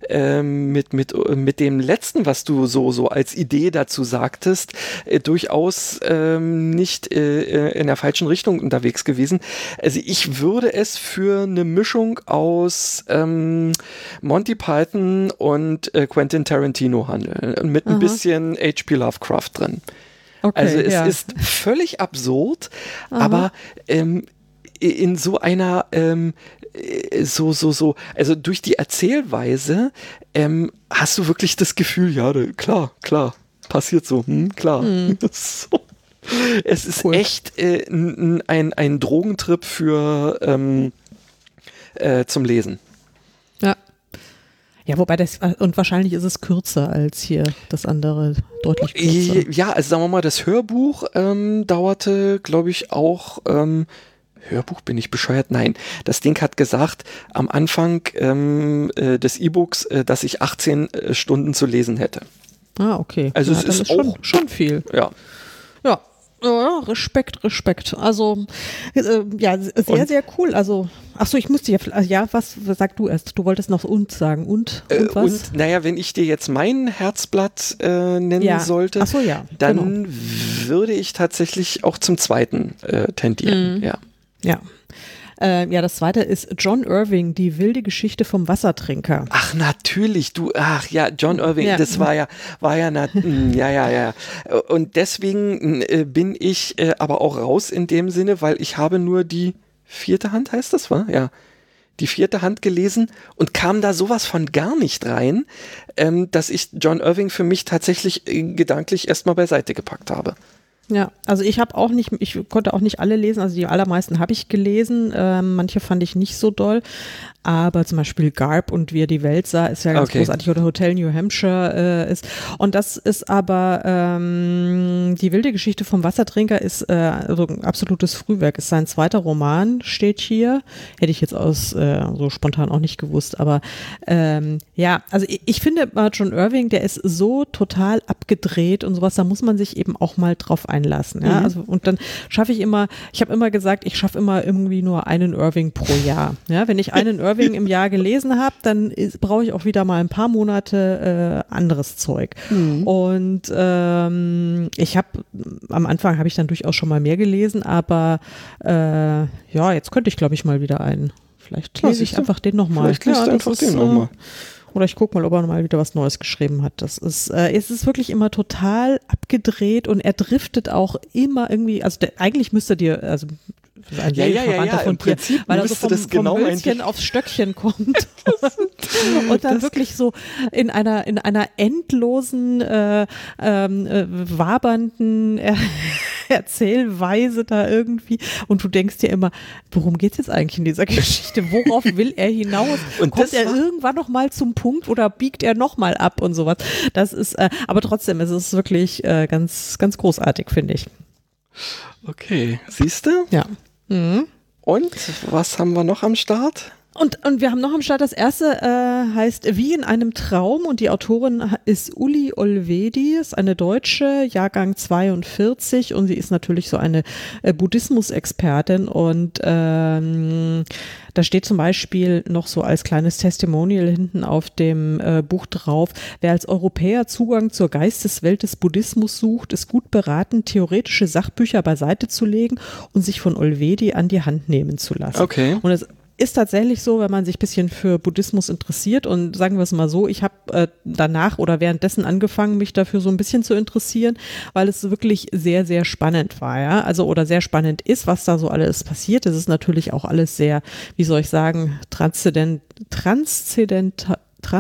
letzten, was du so als Idee dazu sagtest, durchaus nicht in der falschen Richtung unterwegs gewesen. Also ich würde es für eine Mischung aus Monty Python und Quentin Tarantino handeln, mit ein bisschen H.P. Lovecraft drin. Okay, also es ist völlig absurd, aber in so einer also durch die Erzählweise hast du wirklich das Gefühl, ja, klar, passiert so, klar. So. Es ist echt ein Drogentrip für zum Lesen. Ja, wobei und wahrscheinlich ist es kürzer als hier das andere, deutlich kürzer. Ja, also sagen wir mal, das Hörbuch dauerte, glaube ich, auch, Hörbuch, bin ich bescheuert? Nein, das Ding hat gesagt, am Anfang des E-Books, dass ich 18 Stunden zu lesen hätte. Ah, okay. Also es ist auch schon viel. Ja. Ja. Ja, Respekt. Also, ja, sehr, sehr cool. Also, achso, ich musste was sag du erst? Du wolltest noch und sagen. Und was? Und naja, wenn ich dir jetzt mein Herzblatt nennen sollte, ach so, ja, dann würde ich tatsächlich auch zum zweiten tendieren. Mhm. Ja. Ja. Ja, das zweite ist John Irving, die wilde Geschichte vom Wassertrinker. Ach, natürlich, John Irving, ja. Das war ja, ja. Und deswegen bin ich aber auch raus in dem Sinne, weil ich habe nur die 4. Hand, heißt das, war? Ja. Die 4. Hand gelesen und kam da sowas von gar nicht rein, dass ich John Irving für mich tatsächlich gedanklich erstmal beiseite gepackt habe. Ja, also ich konnte auch nicht alle lesen, also die allermeisten habe ich gelesen, manche fand ich nicht so doll, aber zum Beispiel Garp und Wie er die Welt sah, ist ja ganz großartig, oder Hotel New Hampshire ist, und das ist aber, die wilde Geschichte vom Wassertrinker ist also ein absolutes Frühwerk, ist sein zweiter Roman, steht hier, hätte ich jetzt so spontan auch nicht gewusst, aber ja, also ich finde John Irving, der ist so total abgedreht und sowas, da muss man sich eben auch mal drauf einlassen, ja, also und dann schaffe ich habe immer gesagt, ich schaffe immer irgendwie nur einen Irving pro Jahr, ja, wenn ich einen Irving im Jahr gelesen habe, dann brauche ich auch wieder mal ein paar Monate anderes Zeug und am Anfang habe ich dann durchaus schon mal mehr gelesen, aber ja, jetzt könnte ich glaube ich mal wieder einen, vielleicht lese ich einfach den nochmal. Vielleicht liest du einfach den nochmal. Oder ich gucke mal, ob er mal wieder was Neues geschrieben hat. Es ist wirklich immer total abgedreht und er driftet auch immer irgendwie, also eigentlich müsste dir, also ein Seelenverwandter von dir, weil er so vom Hölzchen aufs Stöckchen kommt und dann wirklich so in einer endlosen, wabernden Erzählweise da irgendwie, und du denkst dir immer, worum geht's jetzt eigentlich in dieser Geschichte? Worauf will er hinaus? Und kommt er irgendwann noch mal zum Punkt oder biegt er noch mal ab und sowas? Das ist, aber trotzdem, es ist wirklich ganz, ganz großartig, finde ich. Okay, siehst du? Ja. Mhm. Und was haben wir noch am Start? Und wir haben noch am Start, das erste heißt Wie in einem Traum, und die Autorin ist Uli Olvedi, ist eine Deutsche, Jahrgang 42, und sie ist natürlich so eine Buddhismus-Expertin, und da steht zum Beispiel noch so als kleines Testimonial hinten auf dem Buch drauf: Wer als Europäer Zugang zur Geisteswelt des Buddhismus sucht, ist gut beraten, theoretische Sachbücher beiseite zu legen und sich von Olvedi an die Hand nehmen zu lassen. Okay. Und es ist tatsächlich so, wenn man sich ein bisschen für Buddhismus interessiert, und sagen wir es mal so, ich habe danach oder währenddessen angefangen, mich dafür so ein bisschen zu interessieren, weil es wirklich sehr, sehr spannend war, ja, also oder sehr spannend ist, was da so alles passiert. Es ist natürlich auch alles sehr, wie soll ich sagen, transzendental,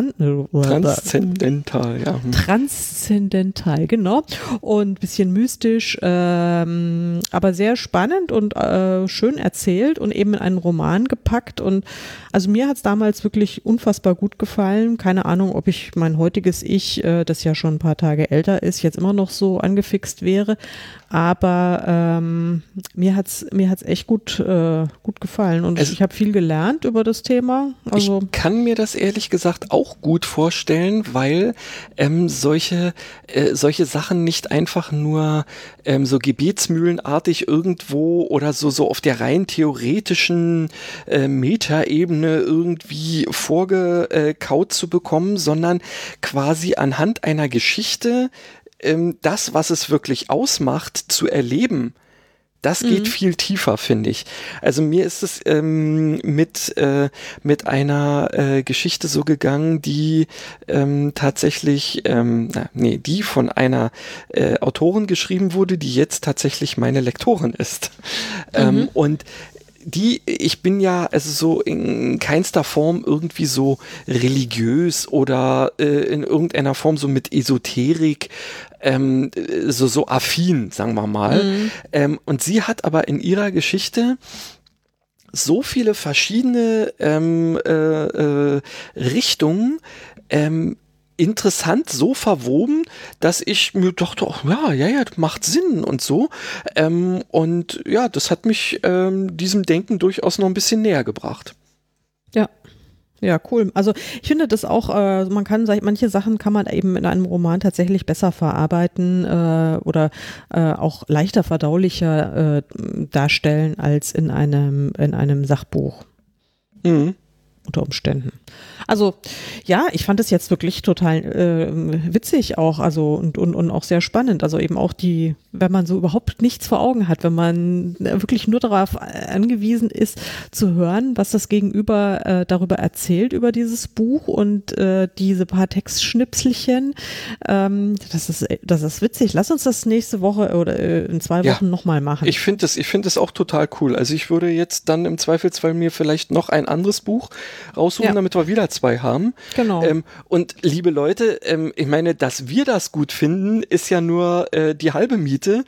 ja. Transzendental, genau. Und ein bisschen mystisch, aber sehr spannend und schön erzählt und eben in einen Roman gepackt. Und also mir hat es damals wirklich unfassbar gut gefallen. Keine Ahnung, ob ich mein heutiges Ich, das ja schon ein paar Tage älter ist, jetzt immer noch so angefixt wäre. Aber mir hat's echt gut gefallen, und ich habe viel gelernt über das Thema. Also ich kann mir das ehrlich gesagt auch gut vorstellen, weil solche Sachen nicht einfach nur so gebetsmühlenartig irgendwo oder so auf der rein theoretischen Metaebene irgendwie vorgekaut zu bekommen, sondern quasi anhand einer Geschichte das, was es wirklich ausmacht, zu erleben. Das geht viel tiefer, finde ich. Also mir ist es mit einer Geschichte so gegangen, die tatsächlich, die von einer Autorin geschrieben wurde, die jetzt tatsächlich meine Lektorin ist. Und ich bin ja also so in keinster Form irgendwie so religiös oder in irgendeiner Form so mit Esoterik so affin, sagen wir mal. Und sie hat aber in ihrer Geschichte so viele verschiedene Richtungen interessant, so verwoben, dass ich mir dachte, oh, ja, das macht Sinn und so. Und ja, das hat mich diesem Denken durchaus noch ein bisschen näher gebracht. Ja, cool. Also ich finde das auch, manche Sachen kann man eben in einem Roman tatsächlich besser verarbeiten oder auch leichter verdaulicher darstellen als in einem Sachbuch. Mhm. Unter Umständen. Also ja, ich fand es jetzt wirklich total witzig auch, also und auch sehr spannend. Also eben auch wenn man so überhaupt nichts vor Augen hat, wenn man wirklich nur darauf angewiesen ist, zu hören, was das Gegenüber darüber erzählt, über dieses Buch und diese paar Textschnipselchen. Das ist witzig. Lass uns das nächste Woche oder in 2 Wochen nochmal machen. Ich finde das auch total cool. Also ich würde jetzt dann im Zweifelsfall mir vielleicht noch ein anderes Buch raussuchen, damit wir wieder 2 haben. Genau. Und liebe Leute, ich meine, dass wir das gut finden, ist ja nur die halbe Miete.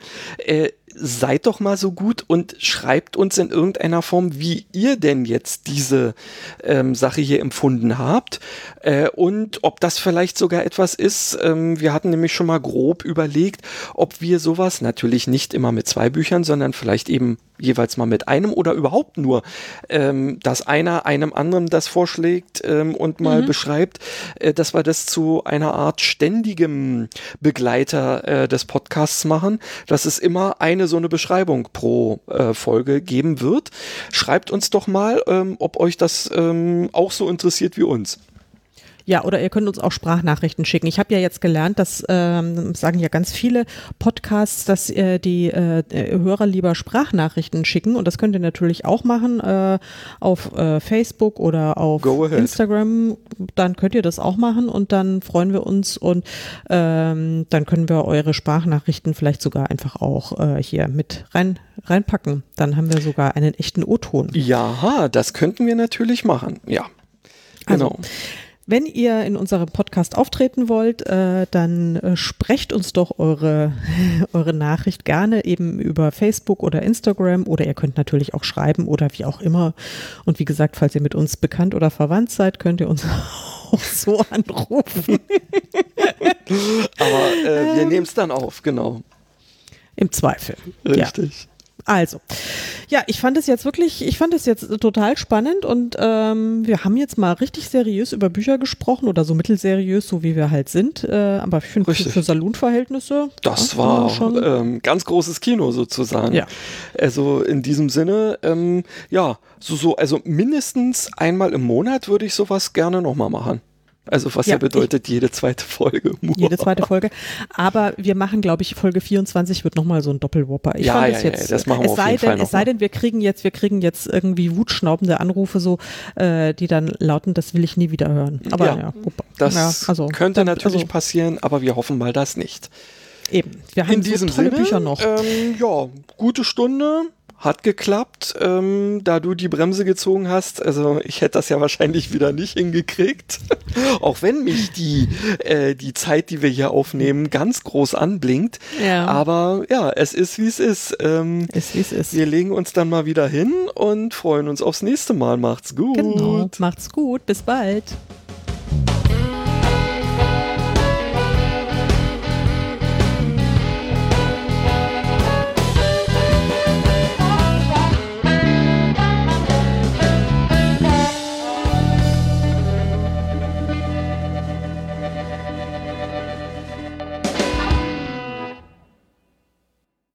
Seid doch mal so gut und schreibt uns in irgendeiner Form, wie ihr denn jetzt diese Sache hier empfunden habt und ob das vielleicht sogar etwas ist. Wir hatten nämlich schon mal grob überlegt, ob wir sowas, natürlich nicht immer mit 2 Büchern, sondern vielleicht eben jeweils mal mit einem oder überhaupt nur, dass einer einem anderen das vorschlägt und mal beschreibt, dass wir das zu einer Art ständigem Begleiter des Podcasts machen, dass es immer so eine Beschreibung pro Folge geben wird. Schreibt uns doch mal, ob euch das auch so interessiert wie uns. Ja, oder ihr könnt uns auch Sprachnachrichten schicken. Ich habe ja jetzt gelernt, das sagen ja ganz viele Podcasts, dass die Hörer lieber Sprachnachrichten schicken und das könnt ihr natürlich auch machen auf Facebook oder auf Instagram. Dann könnt ihr das auch machen und dann freuen wir uns und dann können wir eure Sprachnachrichten vielleicht sogar einfach auch hier mit reinpacken. Dann haben wir sogar einen echten O-Ton. Ja, das könnten wir natürlich machen. Ja, genau. Also, wenn ihr in unserem Podcast auftreten wollt, dann sprecht uns doch eure Nachricht gerne eben über Facebook oder Instagram oder ihr könnt natürlich auch schreiben oder wie auch immer. Und wie gesagt, falls ihr mit uns bekannt oder verwandt seid, könnt ihr uns auch so anrufen. Aber wir nehmen es dann auf, genau. Im Zweifel. Richtig. Ja. Also, ja, ich fand es jetzt total spannend und wir haben jetzt mal richtig seriös über Bücher gesprochen oder so mittelseriös, so wie wir halt sind, aber ich finde für Salonverhältnisse. Das war schon ganz großes Kino sozusagen. Ja. Also in diesem Sinne, also mindestens einmal im Monat würde ich sowas gerne nochmal machen. Also was ja bedeutet jede zweite Folge. Jede zweite Folge. Aber wir machen, glaube ich, Folge 24 wird nochmal so ein Doppelwhopper. Das machen wir auf jeden Fall noch. Es sei denn, wir kriegen jetzt irgendwie wutschnaubende Anrufe, so, die dann lauten, das will ich nie wieder hören. Aber das könnte natürlich passieren, aber wir hoffen mal das nicht. Eben. Wir haben so tolle Bücher noch. Gute Stunde. Hat geklappt, da du die Bremse gezogen hast. Also ich hätte das ja wahrscheinlich wieder nicht hingekriegt. Auch wenn mich die Zeit, die wir hier aufnehmen, ganz groß anblinkt. Ja. Aber ja, es ist, wie es ist. Ist, wie es ist. Wir legen uns dann mal wieder hin und freuen uns aufs nächste Mal. Macht's gut. Genau, macht's gut. Bis bald.